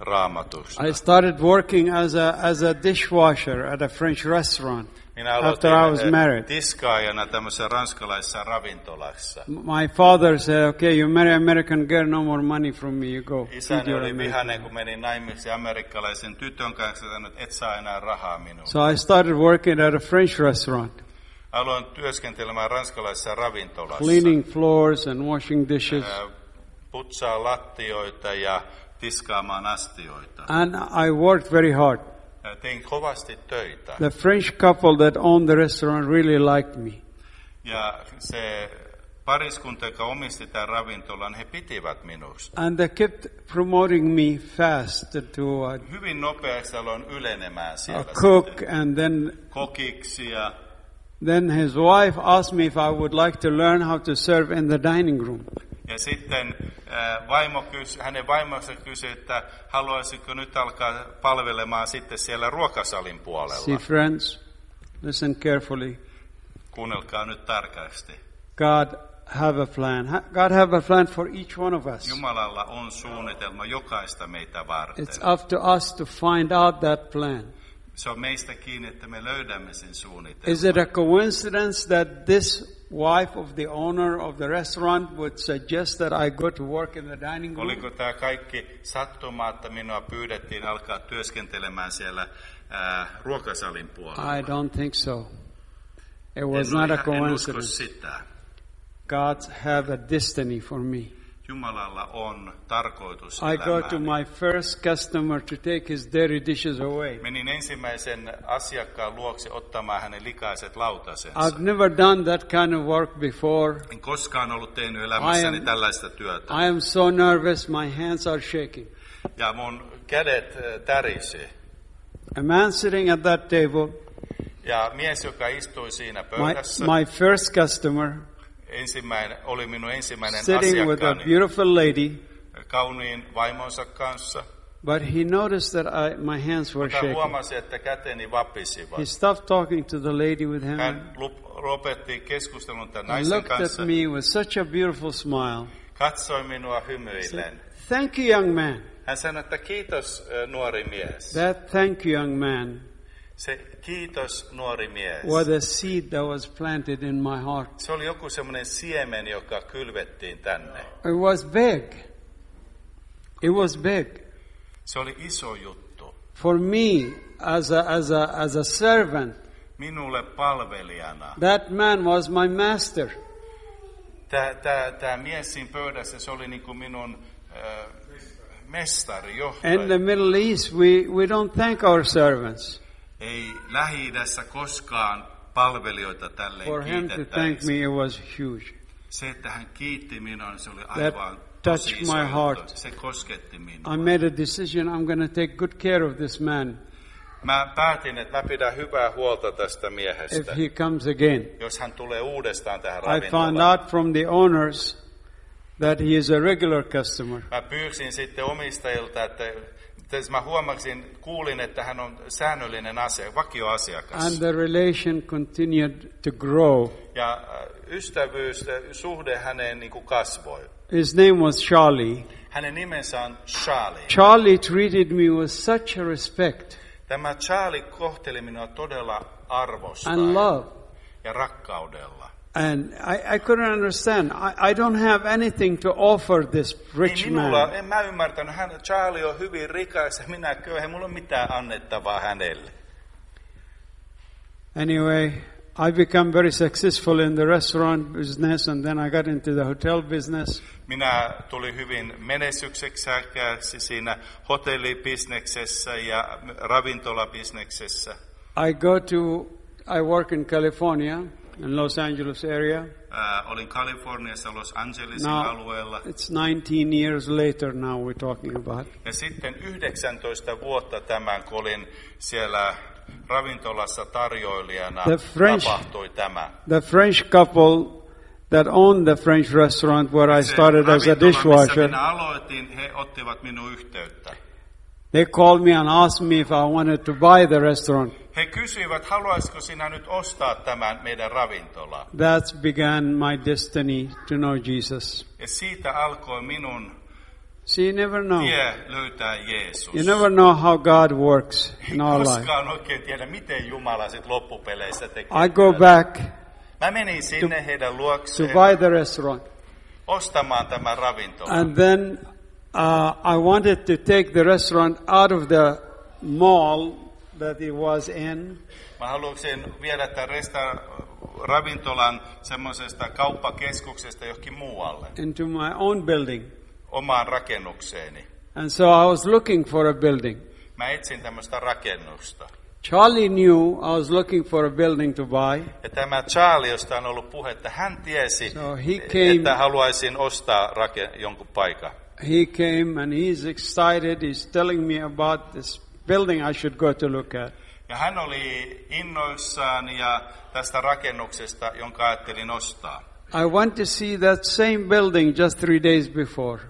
Raamatusta. I started working as a as a dishwasher at a French restaurant Minä after I was aloitin married. tiskaajana tämmöisessä ranskalaisessa ravintolassa. My father said, "Okay, you marry American girl, no more money from me. You go." feed Isäni your oli American vihainen, girl." kun menin naimisiin amerikkalaisen tytön kanssa, ja sanoi, että et saa enää rahaa minuun. So I started working at a French restaurant, Aloin työskentelemään ranskalaisessa ravintolassa. cleaning floors and washing dishes. Ää, Putsaa lattioita ja tiskaamaan astioita. And I worked very hard. Ja tein kovasti töitä. The French couple that owned the restaurant really liked me. Ja se pariskunta, joka omisti tämän ravintolan, he pitivät minusta. And they kept promoting me fast to uh, Hyvin nopeasti aloin ylenemään a siellä cook, sitten. and then Kokiksi ja then his wife asked me if I would like to learn how to serve in the dining room. Ja sitten äh, vaimo kysy, hänen vaimonsa kysyi, että haluaisitko nyt alkaa palvelemaan sitten siellä ruokasalin See, puolella. friends, listen carefully. Kuunnelkaa nyt tarkasti. God have a plan. Ha- God have a plan for each one of us. Jumalalla on suunnitelma jokaista meitä varten. It's up to us to find out that plan. Se on meistä kiinni, että me löydämme sen Is it suunnitelman. a coincidence that this wife of the owner of the restaurant would suggest that I go to work in the dining room? Oliko tämä kaikki sattumaa, että minua pyydettiin alkaa työskentelemään siellä ää, ruokasalin puolella? I don't think so. It was en, not a en usko coincidence. sitä. God have a destiny for me. Jumalalla on tarkoitus I go to elämääni. my first customer to take his dirty dishes away. Menin ensimmäisen asiakkaan luokse ottamaan hänen likaiset lautasensa. I've never done that kind of work before. En koskaan ollut tehnyt elämässäni I am- tällaista työtä. I am so nervous, my hands are shaking. Ja mun kädet äh, tärisi. A man sitting at that table, Ja mies, joka istui siinä my, pöydässä, my first customer, ensimmäinen, oli minun ensimmäinen sitting with a asiakkaani beautiful lady, kauniin vaimonsa kanssa. but he noticed that I, my hands were Mutta shaking. huomasi, että käteni vapisivat. He stopped talking to the lady with him Hän lup- lopetti keskustelun tämän and naisen looked at kanssa. me with such a beautiful smile. Katsoi minua hymyillen. Thank you, young man. Hän sanoi, että kiitos äh, nuori mies. That thank you, young man, Se kiitos nuori mies. was a seed that was planted in my heart. Se oli joku semmoinen siemen, joka kylvettiin tänne. It was big. It was big. Se oli iso juttu. For me, as a, as a, as a servant, Minulle palvelijana. that man was my master. Tämä, tämä, tämä mies siinä pöydässä, se oli niin kuin minun äh, mestari, johtaja. In the Middle East, we, we don't thank our servants. Ei Lähi-idässä koskaan palvelijoita tälleen For him to thank kiitettäisi. me, it was huge. Se, että hän kiitti minua, niin se oli That aivan tosi touched iso my juttu. heart. Se kosketti minua. I made a decision, I'm going to take good care of this man Mä päätin, että mä pidän hyvää huolta tästä if miehestä, he comes again. jos hän tulee uudestaan tähän I found ravintolaan. out from the owners that he is a regular customer. Mä pyysin sitten omistajilta, että että mä huomasin, kuulin, että hän on säännöllinen asia, vakioasiakas. And the relation continued to grow. Ja äh, ystävyys, äh, suhde häneen niin kuin kasvoi. His name was Charlie. Hänen nimensä on Charlie. Charlie treated me with such a respect Tämä Charlie kohteli minua todella arvosta and love. ja rakkaudella. And I, I couldn't understand. I, I don't have anything to offer this rich Niin minulla, man. en mä ymmärtänyt, hän, Charlie on hyvin rikas ja minä köyhä, mulla on mitään annettavaa hänelle. Anyway, I became very successful in the restaurant business, and then I got into the hotel business. Minä tulin hyvin menestyksekkääksi siinä hotellibisneksessä ja ravintolabisneksessä. I go to, I work in California, in Los Angeles area. Ää, olin Kaliforniassa Los Angelesin Now, alueella. it's nineteen years later now we're talking about. Ja sitten yhdeksäntoista vuotta tämän, kun olin siellä ravintolassa tarjoilijana, The French- tapahtui tämä. The French couple that owned the French restaurant where I Se started as a ravintola, missä dishwasher, minä aloitin, he ottivat minun yhteyttä. they called me and asked me if I wanted to buy the restaurant. He kysyivät, haluaisiko sinä nyt ostaa tämän meidän ravintolan? That began my destiny to know Jesus. Ja siitä alkoi minun See, you never know. tie löytää Jeesus. You never know how God works in our life. Koskaan oikein tiedä, miten Jumala sit loppupeleissä tekee. I go back Mä menin sinne heidän to luokseen buy the restaurant. ostamaan tämän ravintolan. And then uh, I wanted to take the restaurant out of the mall that it was in. Mä halusin viedä tämän resta- ravintolan semmoisesta kauppakeskuksesta johonkin muualle, Into my own building. omaan rakennukseeni. And so I was looking for a building. Mä etsin tämmöistä rakennusta. Charlie knew I was looking for a building to buy. Ja tämä Charlie, josta on ollut puhetta, hän tiesi, So he came- että haluaisin ostaa rake- jonkun paikan. He came and he's excited. He's telling me about this building I should go to look at. Ja hän oli innoissaan ja tästä rakennuksesta, jonka ajattelin ostaa. I went to see that same building just three days before.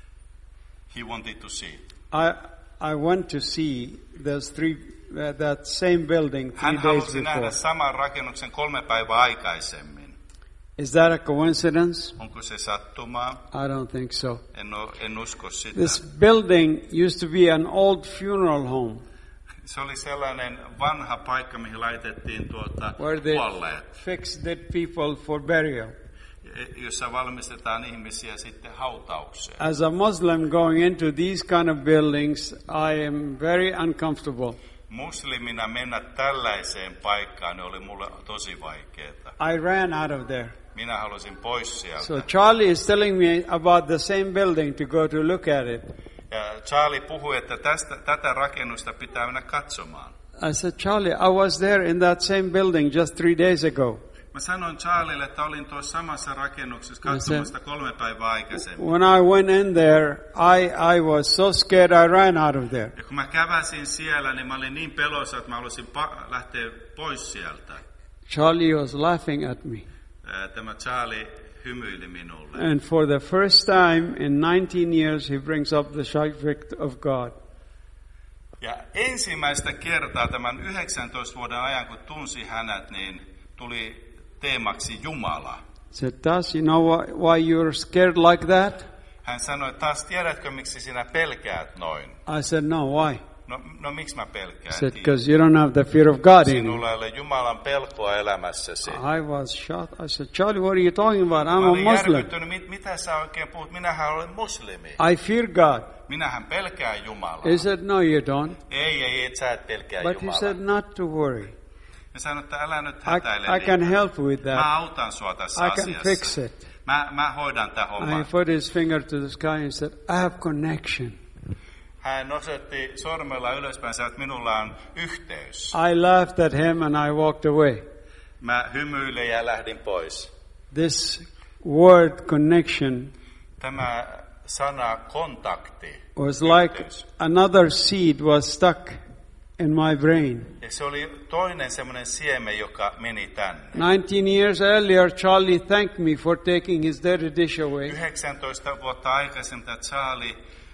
He wanted to see. I I went to see those three uh, that same building three Hän days halusi nähdä before. saman rakennuksen kolme päivää aikaisemmin. Is that a coincidence? Onko se sattumaa? I don't think so. En, o, en usko sitä. This building used to be an old funeral home Se oli sellainen vanha paikka, mihin laitettiin tuota where they kuolleet, fix dead people for burial. jossa valmistetaan ihmisiä sitten hautaukseen. As a Muslim going into these kind of buildings, I am very uncomfortable. Muslimina mennä tällaiseen paikkaan oli mulle tosi vaikeaa. I ran out of there. Minä halusin pois sieltä. So Charlie is telling me about the same building to go to look at it. Ja Charlie puhui, että tästä, tätä rakennusta pitää mennä katsomaan. I said, Charlie, I was there in that same building just three days ago. Mä sanoin Charlielle, että olin tuossa samassa rakennuksessa katsomasta kolme päivää aikaisemmin. When I went in there, I, I was so scared I ran out of there. Ja kun mä käväsin siellä, niin mä olin niin pelossa, että mä halusin pa- lähteä pois sieltä. Charlie was laughing at me. Ää, Tämä Charlie hymyili minulle. And for the first time in nineteen years, he brings up the subject of God. Ja ensimmäistä kertaa tämän yhdeksäntoista vuoden ajan, kun tunsi hänet, niin tuli teemaksi Jumala. He said, Tas, you know why, why you're scared like that? Hän sanoi, taas tiedätkö, miksi sinä pelkäät noin? I said, no, why? No, no miksi mä He pelkään? said, because you don't have the fear of God in you. Sinulla ei ole Jumalan pelkoa elämässäsi. I was shocked. I said, Charlie, what are you talking about? Mä I'm olin a Muslim. järkyttynyt, mit, mitä sä oikein puhut? Minähän olen muslimi. I fear God. Minähän pelkään Jumalaa. He said, no, you don't. Ei, ei, et sä et pelkää But he Jumalaa. said, not to worry. Mä sanoin, että älä nyt I, hätäile I can liikaa. help with Mä that. autan sua tässä I can asiassa. fix it. Mä, mä hoidan tämän And homman. he put his finger to the sky and said, I have connection. Hän nosetti sormella ylöspäin, sanoi, että minulla on yhteys. I laughed at him and I walked away. Mä hymyilin ja lähdin pois. This word connection Tämä sana kontakti, was like yhteys. another seed was stuck in my brain. Ja se oli toinen semmoinen siemen, joka meni tänne. Nineteen years earlier, Charlie thanked me for taking his dirty dish away. yhdeksäntoista vuotta aikaisemmin tämä Charlie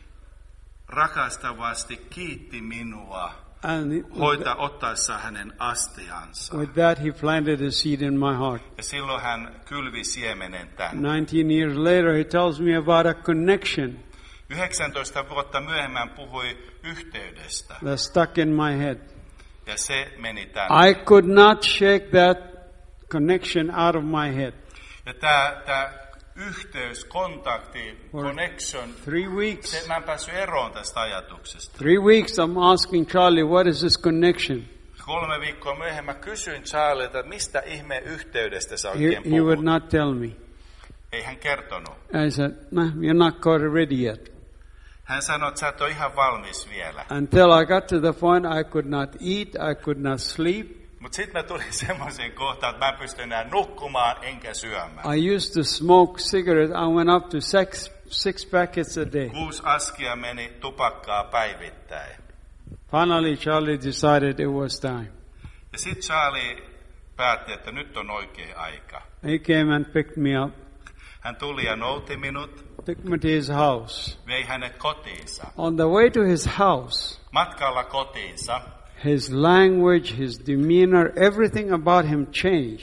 rakastavasti kiitti minua And hoita ottaessa hänen astiansa. with that, he planted a seed in my heart. Ja silloin hän kylvi siemenen tänne. Nineteen years later, he tells me about a connection yhdeksäntoista vuotta myöhemmin hän puhui yhteydestä. that stuck in my head. Ja se meni tänne. I could not shake that connection out of my head. Ja tämä, tämä yhteys, kontakti, connection, Three se, weeks. mä en päässyt eroon tästä ajatuksesta. Three weeks, I'm asking Charlie, what is this connection? Kolme viikkoa myöhemmin mä kysyin Charlielta, että mistä ihmeen yhteydestä sä He, oikein he would puhut. not tell me. Ei hän kertonut. I said, nah, you're not quite ready yet. Hän sanoi, että sä et ole ihan valmis vielä. Until I got to the point I could not eat, I could not sleep. Mutta sitten mä tulin semmoiseen kohtaan, että mä en pysty enää nukkumaan enkä syömään. I used to smoke cigarettes. I went up to six, six packets a day. Kuusi askia meni tupakkaa päivittäin. Finally, Charlie decided it was time. Ja sitten Charlie päätti, että nyt on oikea aika. He came and picked me up, Hän tuli ja nouti minut, took me to his house. vei hänet kotiinsa. On the way to his house, Matkalla kotiinsa his language, his demeanor, everything about him changed.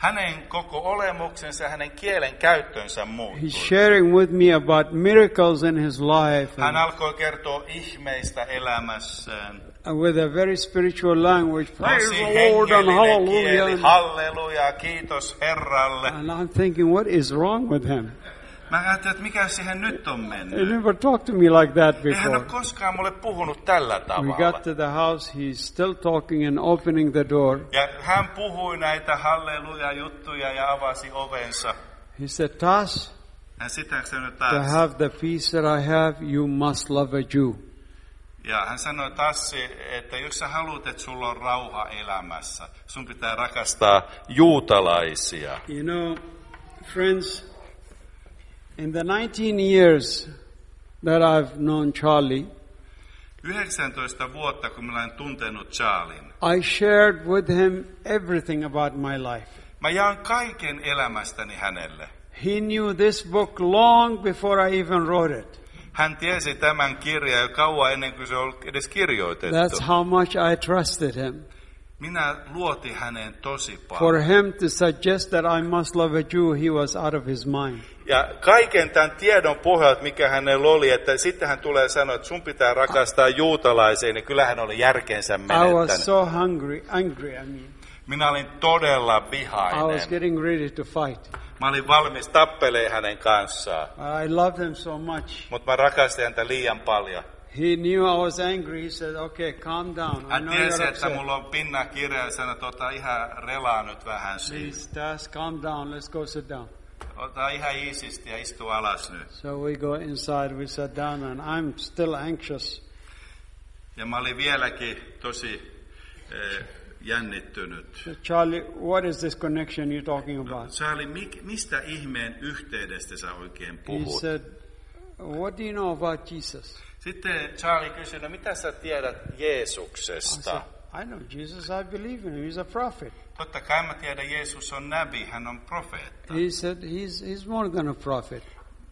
hänen koko olemuksensa ja hänen kielen käyttönsä He's muuttui. sharing with me about miracles in his life Hän and alkoi kertoa ihmeistä elämässään. with a very spiritual language. Praise Tosi the Lord and hengellinen kieli, hallelujah. halleluja, kiitos Herralle. And I'm thinking, what is wrong with him? Mä ajattelin, että mikä siihen nyt on He mennyt. never talked to me like that Ei hän ole before. koskaan mulle puhunut tällä We tavalla. got to the house, he's still talking and opening the door. Ja hän puhui näitä halleluja-juttuja ja avasi ovensa. He said, Tas, Hän sitä sanoi to taas. have the peace that I have, you must love a Jew. Ja hän sanoi Tassi, että jos sä haluat, että sulla on rauha elämässä, sun pitää rakastaa juutalaisia. You know, friends, in the nineteen years that I've known Charlie, yhdeksäntoista vuotta, kun mä olen tuntenut Charlin, I shared with him everything about my life. mä jaan kaiken elämästäni hänelle. He knew this book long before I even wrote it. Hän tiesi tämän kirjan jo kauan ennen kuin se oli edes kirjoitettu. That's how much I trusted him. Minä luotin häneen tosi For paljon. him to suggest that I must love a Jew, he was out of his mind. Ja kaiken tämän tiedon pohjalta, mikä hänellä oli, että sitten hän tulee sanoa, että sun pitää rakastaa juutalaisia, niin kyllä hän oli järkensä I was menettänyt. so hungry, angry, I mean. Minä olin todella I was vihainen. getting ready to fight. Mä olin valmis tappelemaan hänen kanssaan, I loved him so much. mutta mä rakastin häntä liian paljon. He knew I was angry. He said, okay, calm down. I Hän know tiesi, you're että upset. mulla on pinna kirja ja sanoi, että ota ihan relaa nyt vähän siitä. Please, Tas, calm down. Let's go sit down. Ota ihan iisisti ja istu alas nyt. So we go inside. We sat down, and I'm still anxious. Ja mä olin vieläkin tosi eh, jännittynyt. So, Charlie, what is this connection you're talking about? Charlie, mik, mistä ihmeen yhteydestä sä oikein He puhut? said, what do you know about Jesus? Sitten Charlie kysyi, no mitä sä tiedät I Jeesuksesta? said, I know Jesus. I believe in him. He's a prophet. Totta kai mä tiedän, Jeesus on näbi, hän on profeetta. He said, he's, he's more than a prophet.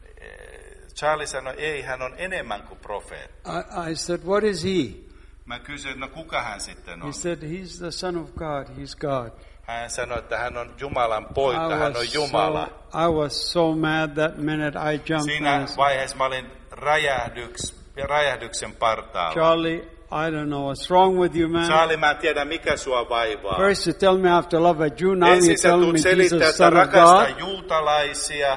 Charlie sanoi, ei, hän on enemmän kuin profeetta. I, I said, what is he? Mä kysyin, no kuka hän sitten He on? said, he's the Son of God. He's God. Hän sanoi, että hän on Jumalan poika, hän on I Jumala. so, I was so mad that minute I jumped. Siinä and I said, vaiheessa mä olin räjähdyks, räjähdyksen partaalla. Charlie, I don't know what's wrong with you, man. Charlie, mä en tiedä, mikä sua vaivaa. First you tell me I have to love a Jew, now you Ensin sä tell tulet me selittää, Jesus, että Son of rakastaa God. juutalaisia.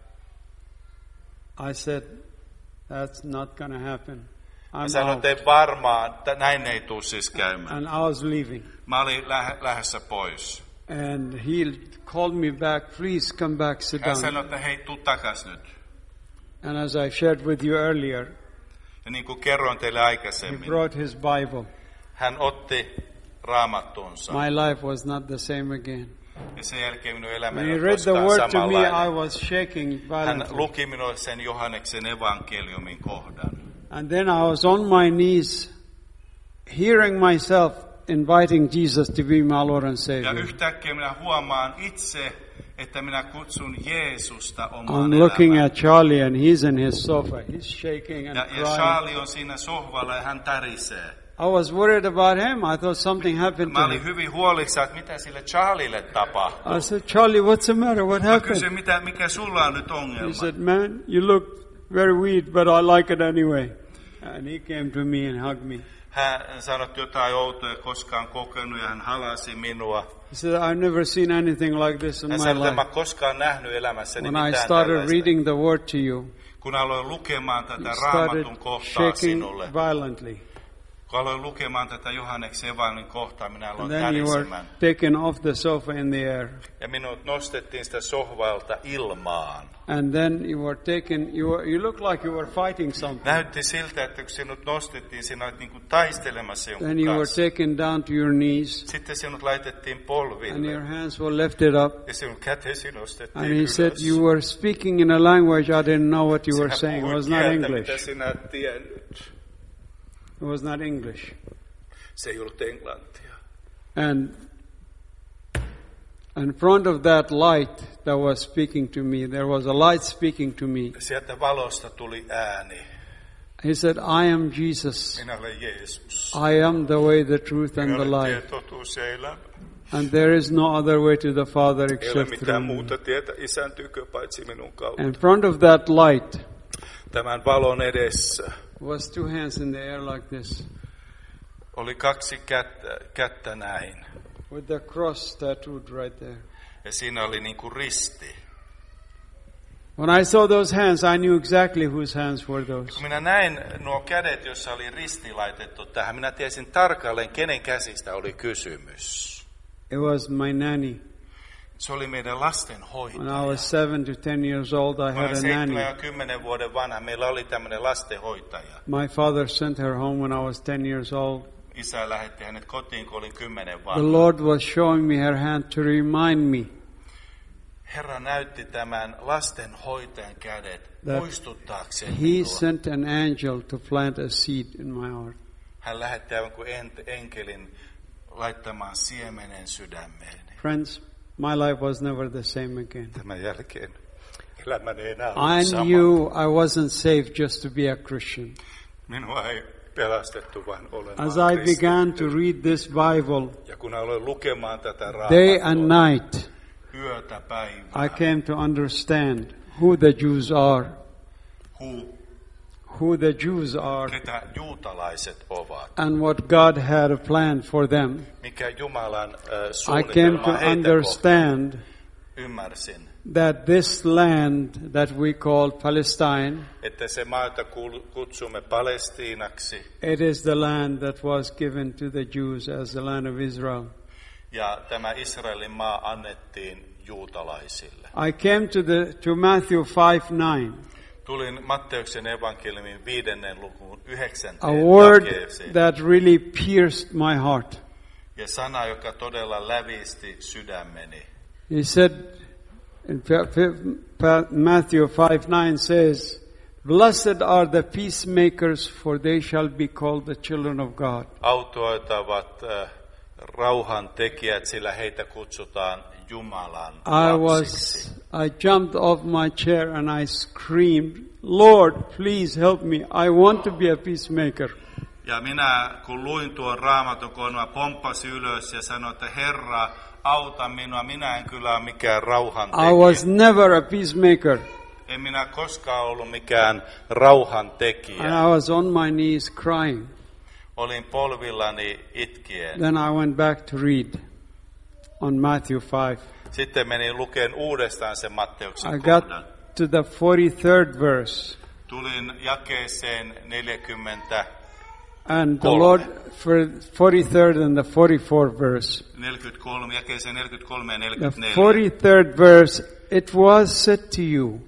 I said, that's not going to happen. Mä I'm sanoin, out. että varmaan, että näin ei tule siis käymään. And I was leaving. Mä olin lähe, lähdössä pois. And he called me back, please come back, sit Hän down. sanoi, että hei, tuu takas nyt. And as I shared with you earlier, Ja niin kuin kerroin teille he aikaisemmin, brought his Bible. hän otti raamattunsa. My life was not the same again. Ja sen jälkeen minun When elämäni he on read the koskaan word to me, I samanlainen. was shaking Hän violently. luki minulle sen Johanneksen evankeliumin kohdan. And then I was on my knees, hearing myself inviting Jesus to be my Lord and Ja Savior. yhtäkkiä minä huomaan itse, että minä kutsun Jeesusta omaan I'm looking elämään. at Charlie and he's in his sofa. He's shaking and Ja, ja crying. Charlie on siinä sohvalla ja hän tärisee. I was worried about him. I thought something happened Mä to olin him. hyvin huolissaan, että mitä sille Charlille tapahtuu. I said, Charlie, what's the matter? What Mä happened? kysyin, mitä, mikä sulla on nyt He ongelma? said, man, you look very weak, but I like it anyway. And he came to me and hugged me. Hän sanoi, että jotain outoa koskaan kokenut ja hän halasi minua. He said, I've never seen anything like this in Hän my sanoi, että mä life. koskaan nähnyt elämässäni When I mitään started tällaista. reading the word to you, Kun aloin lukemaan he tätä started raamatun kohtaa shaking sinulle, violently. kun aloin lukemaan tätä Johanneksen evankeliumin kohtaa, minä And aloin then you were tärisemään. taken off the sofa in the air. Ja minut nostettiin sitä sohvalta ilmaan. And then you were taken, you, were, you looked like you were fighting something. Näytti siltä, että kun sinut nostettiin, sinä olet niin kuin taistelemassa jonkun Then you were kanssa. taken down to your knees, Sitten sinut laitettiin and polville your hands were lifted up. ja sinun kätesi nostettiin And he ylös. said you were speaking in a language I didn't know what you were Sinä saying. It puhuit was not kieltä, English. mitä sinä et tiennyt. It was not English. Se ei ollut englantia. And in front of that light that was speaking to me, there was a light speaking to me. Sieltä valosta tuli ääni. He said, I am Jesus. Minä olen Jeesus. I am the way, the truth, and Minä the olen tie, life. totuus ja elämä. And there is no other way to the Father Ei ole except mitään through me. muuta tietä isän tykö paitsi minun kautta. In front of that light Tämän valon edessä was two hands in the air like this, oli kaksi kättä, kättä näin. with the cross tattooed right there. Ja siinä oli niin kuin risti. When I saw those hands, I knew exactly whose hands were those. Kun minä näin nuo kädet, joissa oli risti laitettu tähän, minä tiesin tarkalleen, kenen käsistä oli kysymys. It was my nanny. Se oli meidän lasten When I hoitaja. was seven to ten years old, I Mä had olen a seitsemän nanny. ja kymmenen vuoden vanha. Meillä oli tämmöinen lastenhoitaja. My father sent her home when I was ten years old. Isä lähetti hänet kotiin, kun olin kymmenen The vanha. Lord was showing me her hand to remind me Herra näytti tämän lastenhoitajan kädet That muistuttaakseen He minua. sent an angel to plant a seed in my heart. Hän lähetti aivan kuin en- enkelin laittamaan siemenen sydämeen. Friends, my life was never the same again. Tämän jälkeen elämäni ei enää ollut I sama. knew I wasn't saved just to be a Christian. Minua ei pelastettu vain olemaan As I kristitty. began to read this Bible Ja kun aloin lukemaan tätä day and raamattua, night, yötä päivää, I came to understand who the Jews are, hu, who the Jews are, ketä juutalaiset ovat, and what God had a plan for them. mikä Jumalan äh, I came suunnitelma to heitä kohtaan. understand Ymmärsin, that this land that we call Palestine, että se maa, jota kuul- kutsumme Palestiinaksi, it is the land that was given to the Jews as the land of Israel. ja tämä Israelin maa annettiin juutalaisille. I came to the to Matthew five nine, Tulin Matteuksen evankeliumin viidennen lukuun a yhdeksänteen word jakeeseen, that really pierced my heart. ja sana, joka todella lävisti sydämeni. He said, in P- P- Pa- Matthew five nine says, "Blessed are the peacemakers, for they shall be called the children of God." Autoitavat äh, rauhan tekijät, sillä heitä kutsutaan Jumalan I lapsiksi. was, I jumped off my chair and I screamed, "Lord, please help me. I want to be a peacemaker." Ja minä, kun luin tuon raamatun, kun mä pomppasin ylös ja sanoin, että Herra, auta minua, minä en kyllä ole mikään rauhan I was tekijä. never a peacemaker. En minä koskaan ollut mikään rauhan tekijä. And I was on my knees crying. Olin polvillani itkien. Then I went back to read on Matthew five. Sitten menin lukeen uudestaan sen Matteuksen I got kohdan. to the forty-third verse. Tulin jakeeseen neljäkymmentä, And the Kolme. Lord, for forty-third and the forty-fourth verse. neljäkymmentäkolme, jakeeseen neljäkymmentäkolme ja The neljäkymmentäneljä. forty-third verse, it was said to you.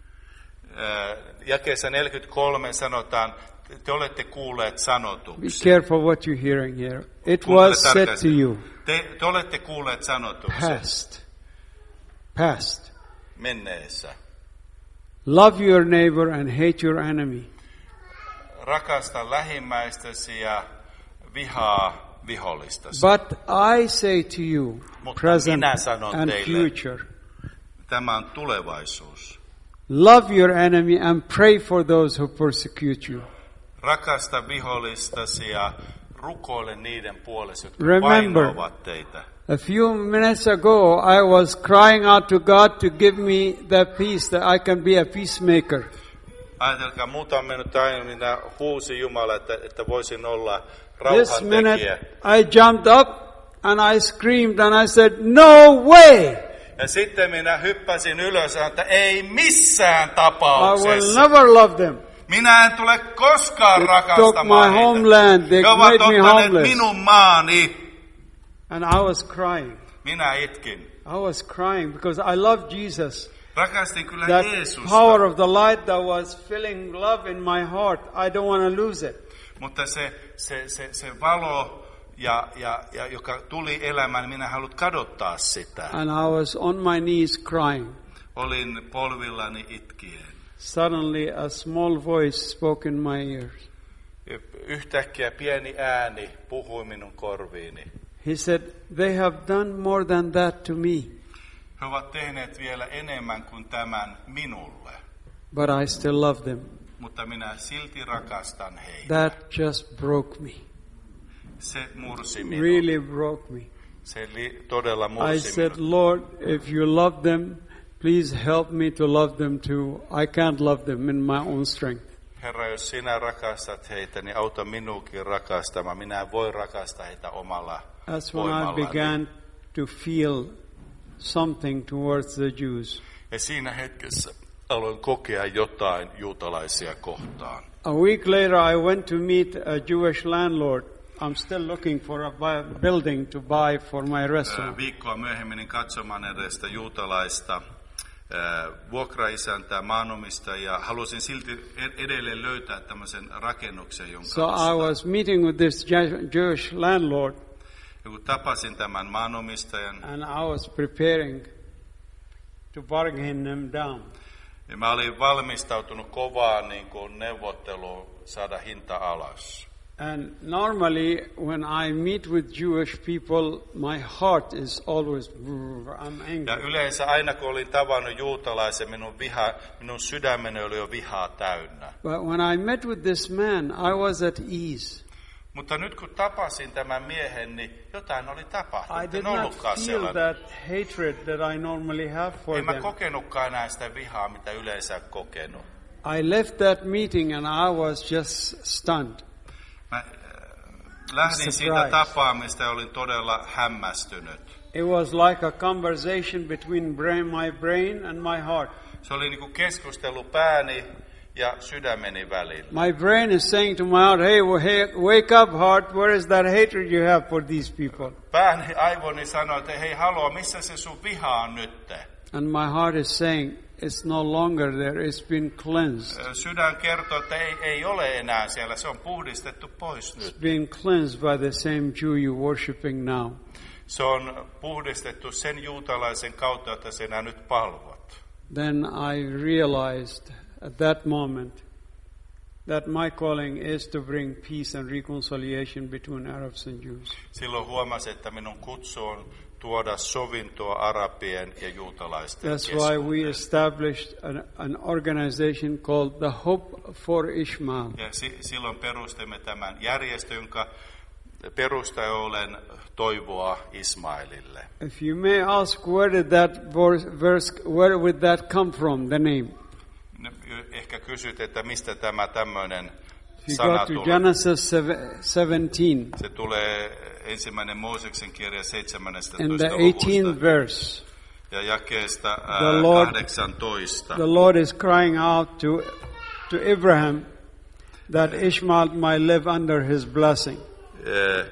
Äh, Jakeessa neljäkymmentäkolme sanotaan, te olette kuulleet Be sanotuksen. careful what you're hearing here. It Kuuntele was said to tarkasti. you. Te, te olette kuulleet sanotuksen Past. Past. menneessä. Love your neighbor and hate your enemy. Rakasta lähimmäistäsi ja vihaa vihollistasi. But I say to you, Mutta present minä sanon and teille, future, tämä on tulevaisuus. love your enemy and pray for those who persecute you. Rakasta vihollistasi ja rukoile niiden puolesta, jotka Remember. vainoavat teitä. A few minutes ago, I was crying out to God to give me the peace that I can be a peacemaker. Ajatelkaa, muutama minuutti aiemmin minä huusin Jumala, että, että voisin olla This minute, rauhantekijä. I jumped up and I screamed and I said, "No way! Ja sitten minä hyppäsin ylös ja sanoin, että ei missään I will tapauksessa. never love them." Minä en tule koskaan They rakastamaan took my heitä. homeland. They He ovat made me ottaneet homeless. minun maani. And I was crying. Minä itkin. I was crying because I love Jesus. Rakastin kyllä That Jeesusta, power of the light that was filling love in my heart, I don't want to lose it. mutta se, se, se, se valo, ja, ja, ja, joka tuli elämään, minä haluan kadottaa sitä. And I was on my knees crying. Olin polvillani itkien. Suddenly a small voice spoke in my ears. Yhtäkkiä pieni ääni puhui minun korviini. He said, "They have done more than that to me, He ovat tehneet vielä enemmän kuin tämän minulle, but I still love them." mutta minä silti rakastan heitä. That just broke me. Se mursi minut. Really broke me. Se li, todella I mursi said, minut. Lord, if you love them, please help me to love them too. I can't love them in my own strength. Herra, jos sinä rakastat heitä, niin auta minuukin rakastamaan. Minä en voi rakastaa heitä omalla That's when I voimallani. began to feel something towards the Jews. Ja siinä hetkessä aloin kokea jotain juutalaisia kohtaan. A week later, I went to meet a Jewish landlord. I'm still looking for a bu- building to buy for my restaurant. Viikkoa myöhemmin niin katsomaan edestä juutalaista vuokraisäntää, maanomistajaa. Halusin silti edelleen löytää tämmöisen rakennuksen, jonka So I was meeting with this Jew- Jewish landlord, ja kun tapasin tämän maanomistajan, and I was preparing to bargain him down. ja mä olin valmistautunut kovaan niin kuin neuvotteluun saada hinta alas. And normally, when I meet with Jewish people, my heart is always, I'm Ja angry. yleensä aina kun olin tavannut juutalaisen, minun, viha, minun sydämeni oli jo vihaa täynnä. But when I met with this man, I was at ease. Mutta nyt kun tapasin tämän miehen, niin jotain oli I tapahtunut. did En not ollutkaan feel sellainen. that hatred that I normally have for En mä them. kokenutkaan enää sitä vihaa, mitä yleensä olen kokenut. I left that meeting and I was just stunned. Mä äh, lähdin siitä Surprise. tapaamista ja olin todella hämmästynyt. It was like a conversation between brain, my brain and my heart. Se oli niin kuin keskustelu pääni ja sydämeni välillä. My brain is saying to my heart, hey, w- hey, wake up heart, where is that hatred you have for these people? Pääni aivoni sanoi, että hei haloo, missä se sun viha on nyt? And my heart is saying, it's no longer there, it's been cleansed. Sydän kertoo, että ei, ei ole enää siellä, se on puhdistettu pois It's nyt. been cleansed by the same Jew you're worshipping now. Se on puhdistettu sen juutalaisen kautta, jota sinä nyt palvot. Then I realized at that moment that my calling is to bring peace and reconciliation between Arabs and Jews. Silloin huomasin, että minun kutsu on tuoda sovintoa arabien ja juutalaisten That's why we keskuuteen. established an, an organization called the Hope for Ishmael. Ja si- silloin perustimme tämän järjestön, jonka perustaja olen toivoa Ismailille. If you may ask, where did that verse, verse where would that come from, the name? Ehkä kysyt, että mistä tämä tämmöinen If you sana go to tulee. Genesis seventeen, Se tulee ensimmäinen Mooseksen kirja in seitsemäntoista the eighteenth luvusta verse, ja jakeesta ää, The Lord- kahdeksantoista. the Lord is crying out to, to Abraham that Ishmael might live under his blessing. Ää,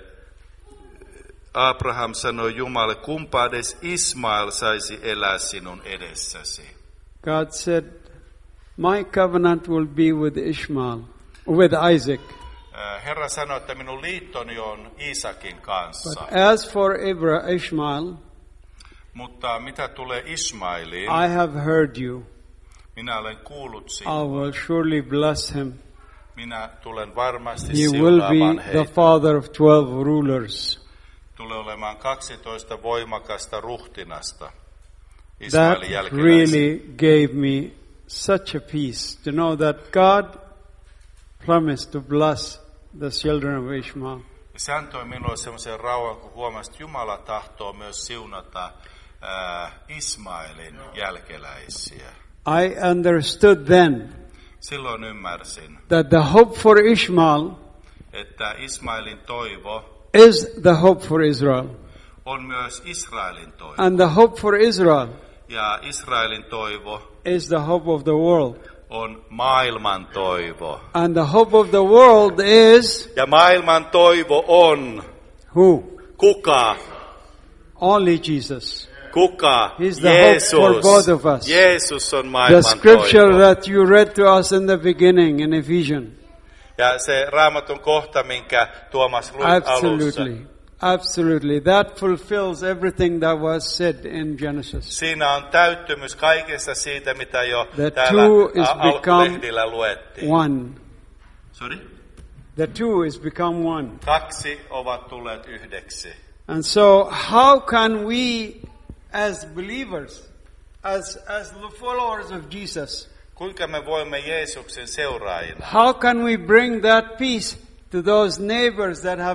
Abraham sanoi Jumalalle, kumpa edes Ismael saisi elää sinun edessäsi. God said, my covenant will be with Ishmael, with Isaac. Ää, Herra sanoi, että minun liittoni on Iisakin kanssa. But as for Abraham, Ishmael, Mutta mitä tulee Ismailiin, I have heard you. minä olen kuullut I sinua. will surely bless him. Minä tulen varmasti He will siunaamaan be the heitä. father of twelve rulers. Tulee olemaan kaksitoista voimakasta ruhtinasta That Ismailin jälkeläisiä. really gave me such a peace to know that God promised to bless the children of Ishmael. Se antoi minulle semmoisen rauhan, kun huomasin, että Jumala tahtoo myös siunata ää, Ismailin jälkeläisiä. I understood then Silloin ymmärsin, that the hope for Ishmael että Ismailin toivo is the hope for Israel. on myös Israelin toivo. And the hope for Israel Ja Israelin toivo is the hope of the world. on maailman toivo. And the hope of the world is Ja maailman toivo on who? kuka? Only Jesus. Kuka? He's the hope Jeesus. for both of us. Jeesus on The maailman scripture toivo. that you read to us in the beginning in Ephesians. Ja se raamatun kohta, minkä Tuomas luki alussa. Absolutely. Absolutely. That fulfills everything that was said in Genesis. Siinä on täyttymys kaikessa siitä, mitä jo The täällä two is a- alkulehdillä luettiin. One. Sorry? The two is become one. Kaksi ovat tulleet yhdeksi. And so how can we as believers, as, as the followers of Jesus, Kuinka me voimme Jeesuksen seuraajina? how can we bring that peace to those neighbors that have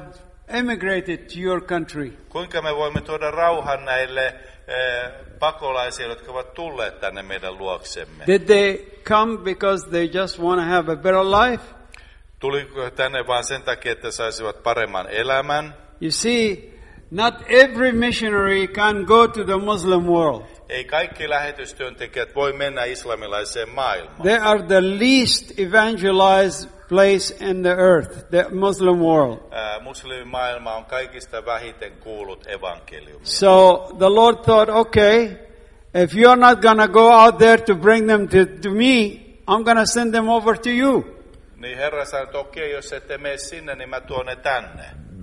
emigrated to your country? Kuinka me voimme tuoda rauhan näille eh, pakolaisille, jotka ovat tulleet tänne meidän luoksemme? Did they come because they just want to have a better life? Tuliko he tänne vain sen takia, että saisivat paremman elämän? You see, not every missionary can go to the Muslim world. Ei kaikki lähetystyöntekijät voi mennä islamilaiseen maailmaan. They are the least evangelized place in the earth, the Muslim world. Ää, muslimimaailma on kaikista vähiten kuullut evankeliumi. So the Lord thought, okay, if you're not going to go out there to bring them to, to me, I'm going to send them over to you. Niin Herra sanoi, että okei, jos ette mene sinne, niin mä tuon ne tänne.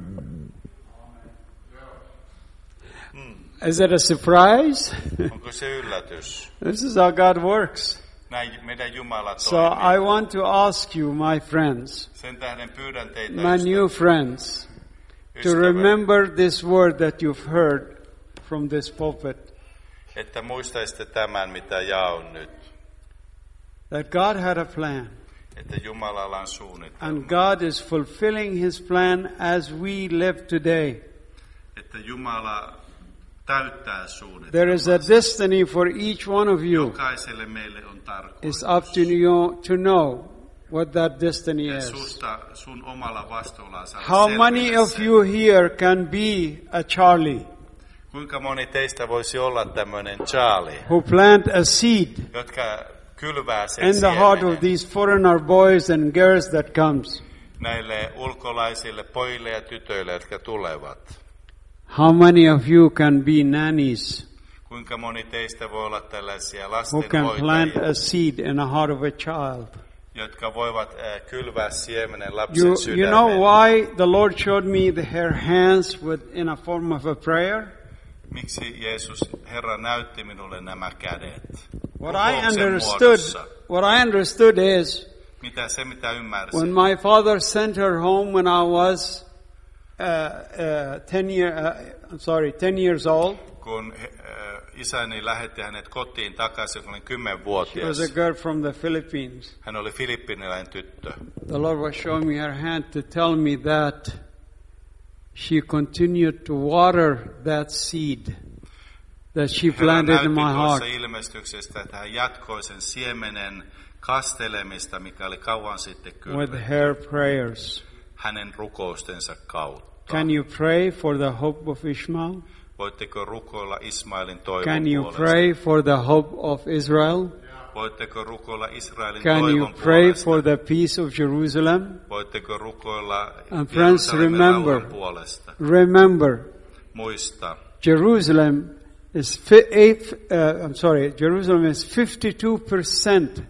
Is it a surprise? Onko se yllätys? This is how God works. Näin meidän Jumala So toimii. I want to ask you, my friends, Sen tähden pyydän teitä, my new friends, to ystävät, remember this word that you've heard from this pulpit, että muistaisitte tämän, mitä jaon nyt. that God had a plan, Että Jumalalla on suunnitelma. and God is fulfilling His plan as we live today. Että Jumala täyttää suunnitelmaa. There is a destiny for each one of you. Jokaiselle meille on tarkoitus. It's up to you to know what that destiny Ja is. susta, sun omalla vastuullaan saada How selville many of se. you here can be a Charlie Kuinka moni teistä voisi olla tämmöinen Charlie, who plant a seed jotka kylvää sen in the heart siemenen of these foreigner boys and girls that comes? näille ulkolaisille pojille ja tytöille, jotka tulevat? How many of you can be nannies Kuinka moni teistä voi olla tällaisia who can plant lastenhoitajia, a seed in the heart of a child? jotka voivat äh, kylvää siemenen lapsen You, you sydämeen? know why the Lord showed me the, her hands with, in a form of a prayer? Miksi Jeesus, Herra, näytti minulle nämä kädet? What I Rukouksen understood, muodossa. what I understood is Mitä se, mitä ymmärsin? when my father sent her home when I was uh, uh, ten year, uh, I'm sorry, ten years old. Kun äh, isäni lähetti hänet kotiin takaisin, kun olin She was kymmenvuotias. a girl from the Philippines. Hän oli filippiniläinen tyttö. The Lord was showing me her hand to tell me that she continued to water that seed that she Herra planted näytti in my heart. tuossa ilmestyksestä, että hän jatkoi sen siemenen kastelemista, mikä oli kauan sitten With kylvetty, her prayers. hänen rukoustensa kautta. Can you pray for the hope of Ishmael? Voitteko rukoilla Ismailin toivon Can you puolesta? pray for the hope of Israel? Voitteko rukoilla Israelin Can you toivon pray puolesta? for the peace of Jerusalem? Voitteko rukoilla And friends, Jerusalemin remember. rauhan puolesta? Remember, Muista, Jerusalem is fi- eight, uh, I'm sorry, Jerusalem is fifty-two percent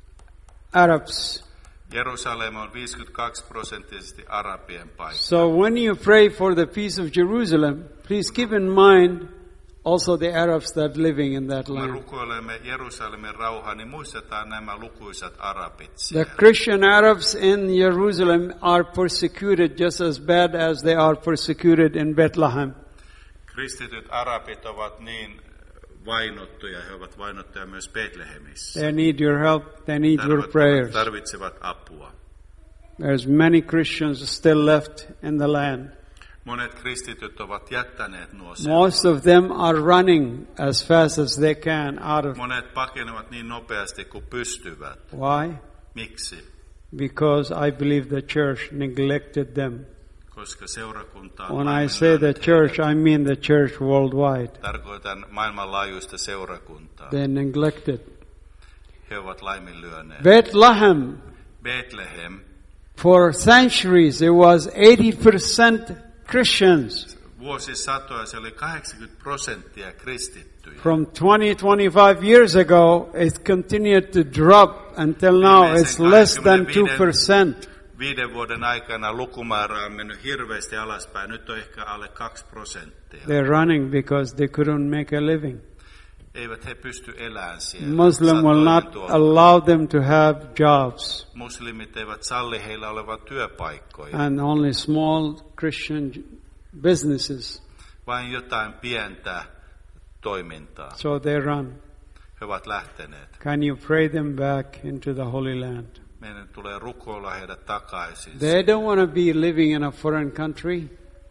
Arabs. Jerusalem on viisikymmentäkaksi prosenttisesti arabien paikka. So when you pray for the peace of Jerusalem, please keep in mind also the Arabs that living in that Kun me land. rukoilemme Jerusalemin rauhaa, niin muistetaan nämä lukuisat arabit The siellä. Christian Arabs in Jerusalem are persecuted just as bad as they are persecuted in Bethlehem. Kristityt arabit ovat niin vainottuja, he ovat vainottuja myös Betlehemissä. They need your help, they need your Tarvitsevat- prayers. Tarvitsevat apua. There's many Christians still left in the land. Monet kristityt ovat jättäneet nuo Most of them are running as fast as they can out of. Monet pakenevat niin nopeasti kuin pystyvät. Why? Miksi? Because I believe the church neglected them. Koska seurakunta on When I laiminlyönyt say the heidät. church, I mean the church worldwide. Tarkoitan maailmanlaajuista seurakuntaa. They neglected. He ovat laiminlyöneet. Bethlehem, Bethlehem, for centuries, it was eighty percent Christians. vuosisatoja se oli kahdeksankymmentä prosenttia kristittyjä. From twenty, twenty-five years ago, it continued to drop until now it's less than two percent. Viiden vuoden aikana lukumäärä on mennyt hirveästi alaspäin. Nyt on ehkä alle kaksi prosenttia. They're running because they couldn't make a living. Eivät he pysty elämään siellä. Muslim will not Satoihin allow them to have jobs. Muslimit eivät salli heillä olevan työpaikkoja. And only small Christian businesses. Vain jotain pientä toimintaa. So they run. He ovat lähteneet. Can you pray them back into the Holy Land? Meidän tulee rukoilla heidät takaisin. They don't want to be living in a foreign country.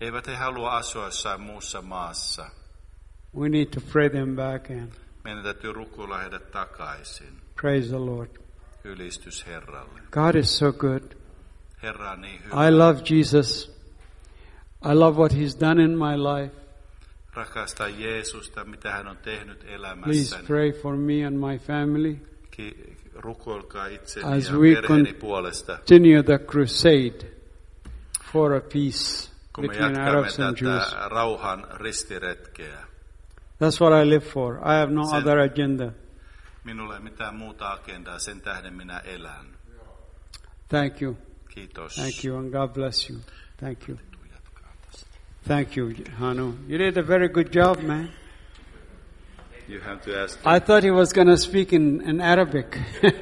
Eivät he halua asua jossain muussa maassa. We need to pray them back in. Meidän täytyy rukoilla heidät takaisin. Praise the Lord. Ylistys Herralle. God is so good. Herra on niin hyvä. I love Jesus. I love what He's done in my life. Rakastan Jeesusta, mitä hän on tehnyt Please elämässäni. pray for me and my family Ki- rukoilkaa itseni as ja we perheeni puolesta. continue the crusade for a peace Kun me between jatkamme Arabs and Jews. tätä rauhan ristiretkeä. That's what I live for. I have no Sen- other agenda. Minulla ei mitään muuta agendaa, sen tähden minä elän. Thank you. Kiitos. Thank you, and God bless you. Thank you. Thank you, Hanu. You did a very good job, man. You have to ask I thought he was going to speak in, in Arabic.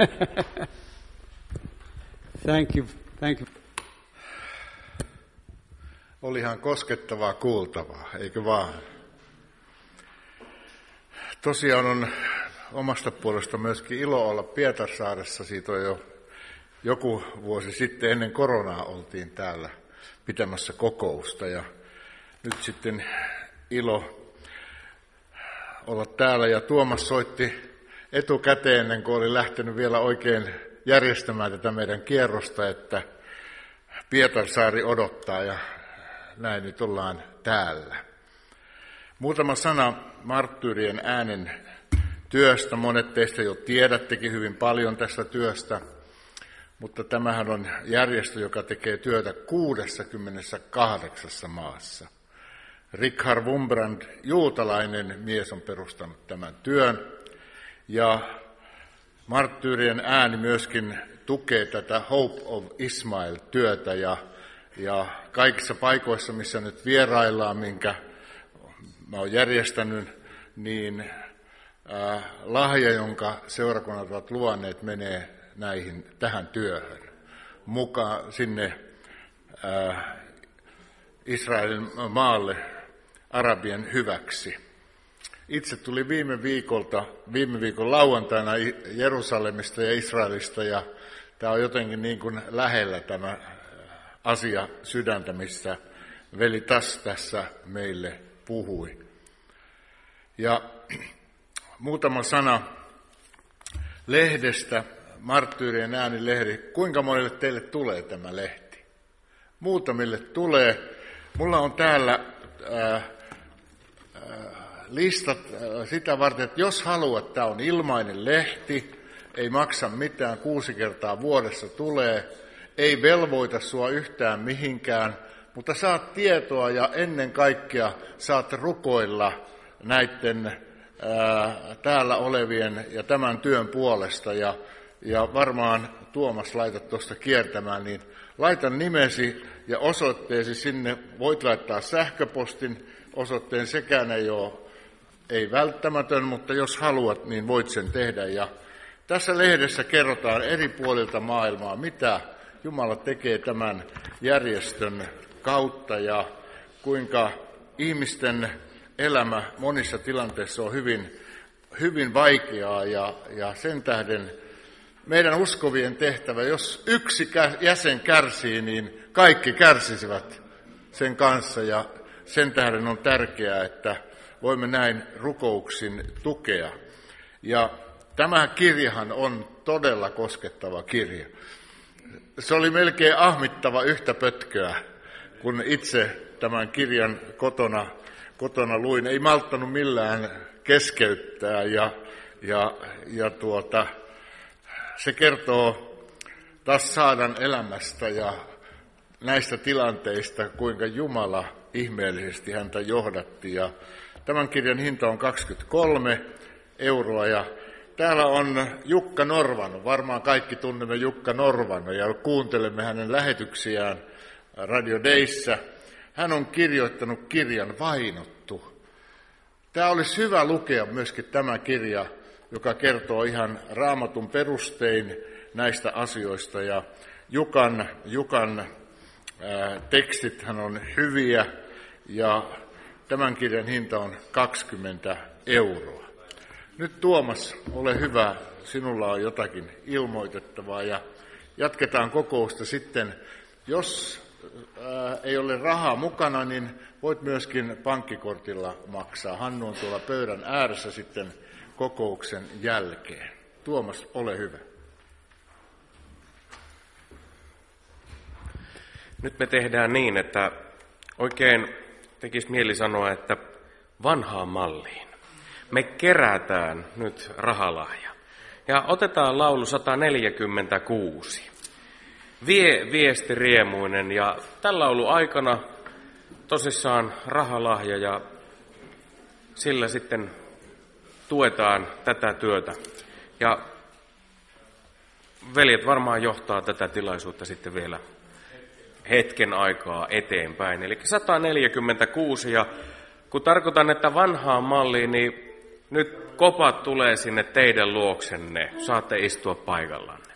Thank you. Thank you. Olihan koskettavaa kuultavaa, eikö vaan? Tosiaan on omasta puolesta myöskin ilo olla Pietarsaaressa. Siitä on jo joku vuosi sitten ennen koronaa oltiin täällä pitämässä kokousta. Ja nyt sitten ilo olla täällä. Ja Tuomas soitti etukäteen ennen kuin oli lähtenyt vielä oikein järjestämään tätä meidän kierrosta, että Pietarsaari odottaa ja näin nyt ollaan täällä. Muutama sana Marttyyrien äänen työstä. Monet teistä jo tiedättekin hyvin paljon tästä työstä, mutta tämähän on järjestö, joka tekee työtä kuudessakymmenessäkahdeksassa maassa. Richard Wurmbrand, juutalainen mies, on perustanut tämän työn, ja Marttyyrien ääni myöskin tukee tätä Hope of Ismail-työtä, ja, ja kaikissa paikoissa, missä nyt vieraillaan, minkä mä oon järjestänyt, niin äh, lahja, jonka seurakunnat ovat luvanneet, menee näihin, tähän työhön mukaan sinne äh, Israelin maalle arabien hyväksi. Itse tuli viime viikolta, viime viikon lauantaina Jerusalemista ja Israelista, ja tämä on jotenkin niin kuin lähellä tämä asia sydäntä, missä veli Tas tässä meille puhui. Ja muutama sana lehdestä, Marttyyrien ääni-lehdi. Kuinka monelle teille tulee tämä lehti? Muutamille tulee. Mulla on täällä ää, ää, listat ää, sitä varten, että jos haluat, tämä on ilmainen lehti, ei maksa mitään, kuusi kertaa vuodessa tulee, ei velvoita sua yhtään mihinkään, mutta saat tietoa ja ennen kaikkea saat rukoilla näiden ää, täällä olevien ja tämän työn puolesta. Ja, ja varmaan Tuomas laitat tuosta kiertämään, niin laita nimesi ja osoitteesi sinne. Voit laittaa sähköpostin osoitteen, sekään ei ole ei välttämätön, mutta jos haluat, niin voit sen tehdä. Ja tässä lehdessä kerrotaan eri puolilta maailmaa, mitä Jumala tekee tämän järjestön kautta ja kuinka ihmisten elämä monissa tilanteissa on hyvin, hyvin vaikeaa ja, ja sen tähden meidän uskovien tehtävä, jos yksi jäsen kärsii, niin kaikki kärsisivät sen kanssa ja sen tähden on tärkeää, että voimme näin rukouksin tukea. Ja tämä kirjahan on todella koskettava kirja. Se oli melkein ahmittava yhtä pötköä, kun itse tämän kirjan kotona, kotona luin. Ei malttanut millään keskeyttää ja, ja, ja tuota, se kertoo taas Saadan elämästä ja näistä tilanteista, kuinka Jumala ihmeellisesti häntä johdatti. Ja tämän kirjan hinta on kaksikymmentäkolme euroa ja täällä on Jukka Norvano. Varmaan kaikki tunnemme Jukka Norvano ja kuuntelemme hänen lähetyksiään Radio Dayssä. Hän on kirjoittanut kirjan Vainottu. Tämä olisi hyvä lukea myöskin tämä kirja, joka kertoo ihan Raamatun perustein näistä asioista. Ja Jukan, Jukan ää, tekstithän on hyviä ja tämän kirjan hinta on kaksikymmentä euroa. Nyt Tuomas, ole hyvä, sinulla on jotakin ilmoitettavaa ja jatketaan kokousta sitten. Jos ää, ei ole rahaa mukana, niin voit myöskin pankkikortilla maksaa. Hannu on tuolla pöydän ääressä sitten kokouksen jälkeen. Tuomas, ole hyvä. Nyt me tehdään niin, että oikein tekisi mieli sanoa, että vanhaan malliin. Me kerätään nyt rahalahja. Ja otetaan laulu sata neljäkymmentäkuusi. Vie viesti riemuinen, ja tämän laulun aikana tosissaan rahalahja, ja sillä sitten tuetaan tätä työtä. Ja veljet varmaan johtaa tätä tilaisuutta sitten vielä hetken aikaa eteenpäin. Eli sata neljäkymmentäkuusi, ja kun tarkoitan, että vanhaan malliin, niin nyt kopat tulee sinne teidän luoksenne. Saatte istua paikallanne.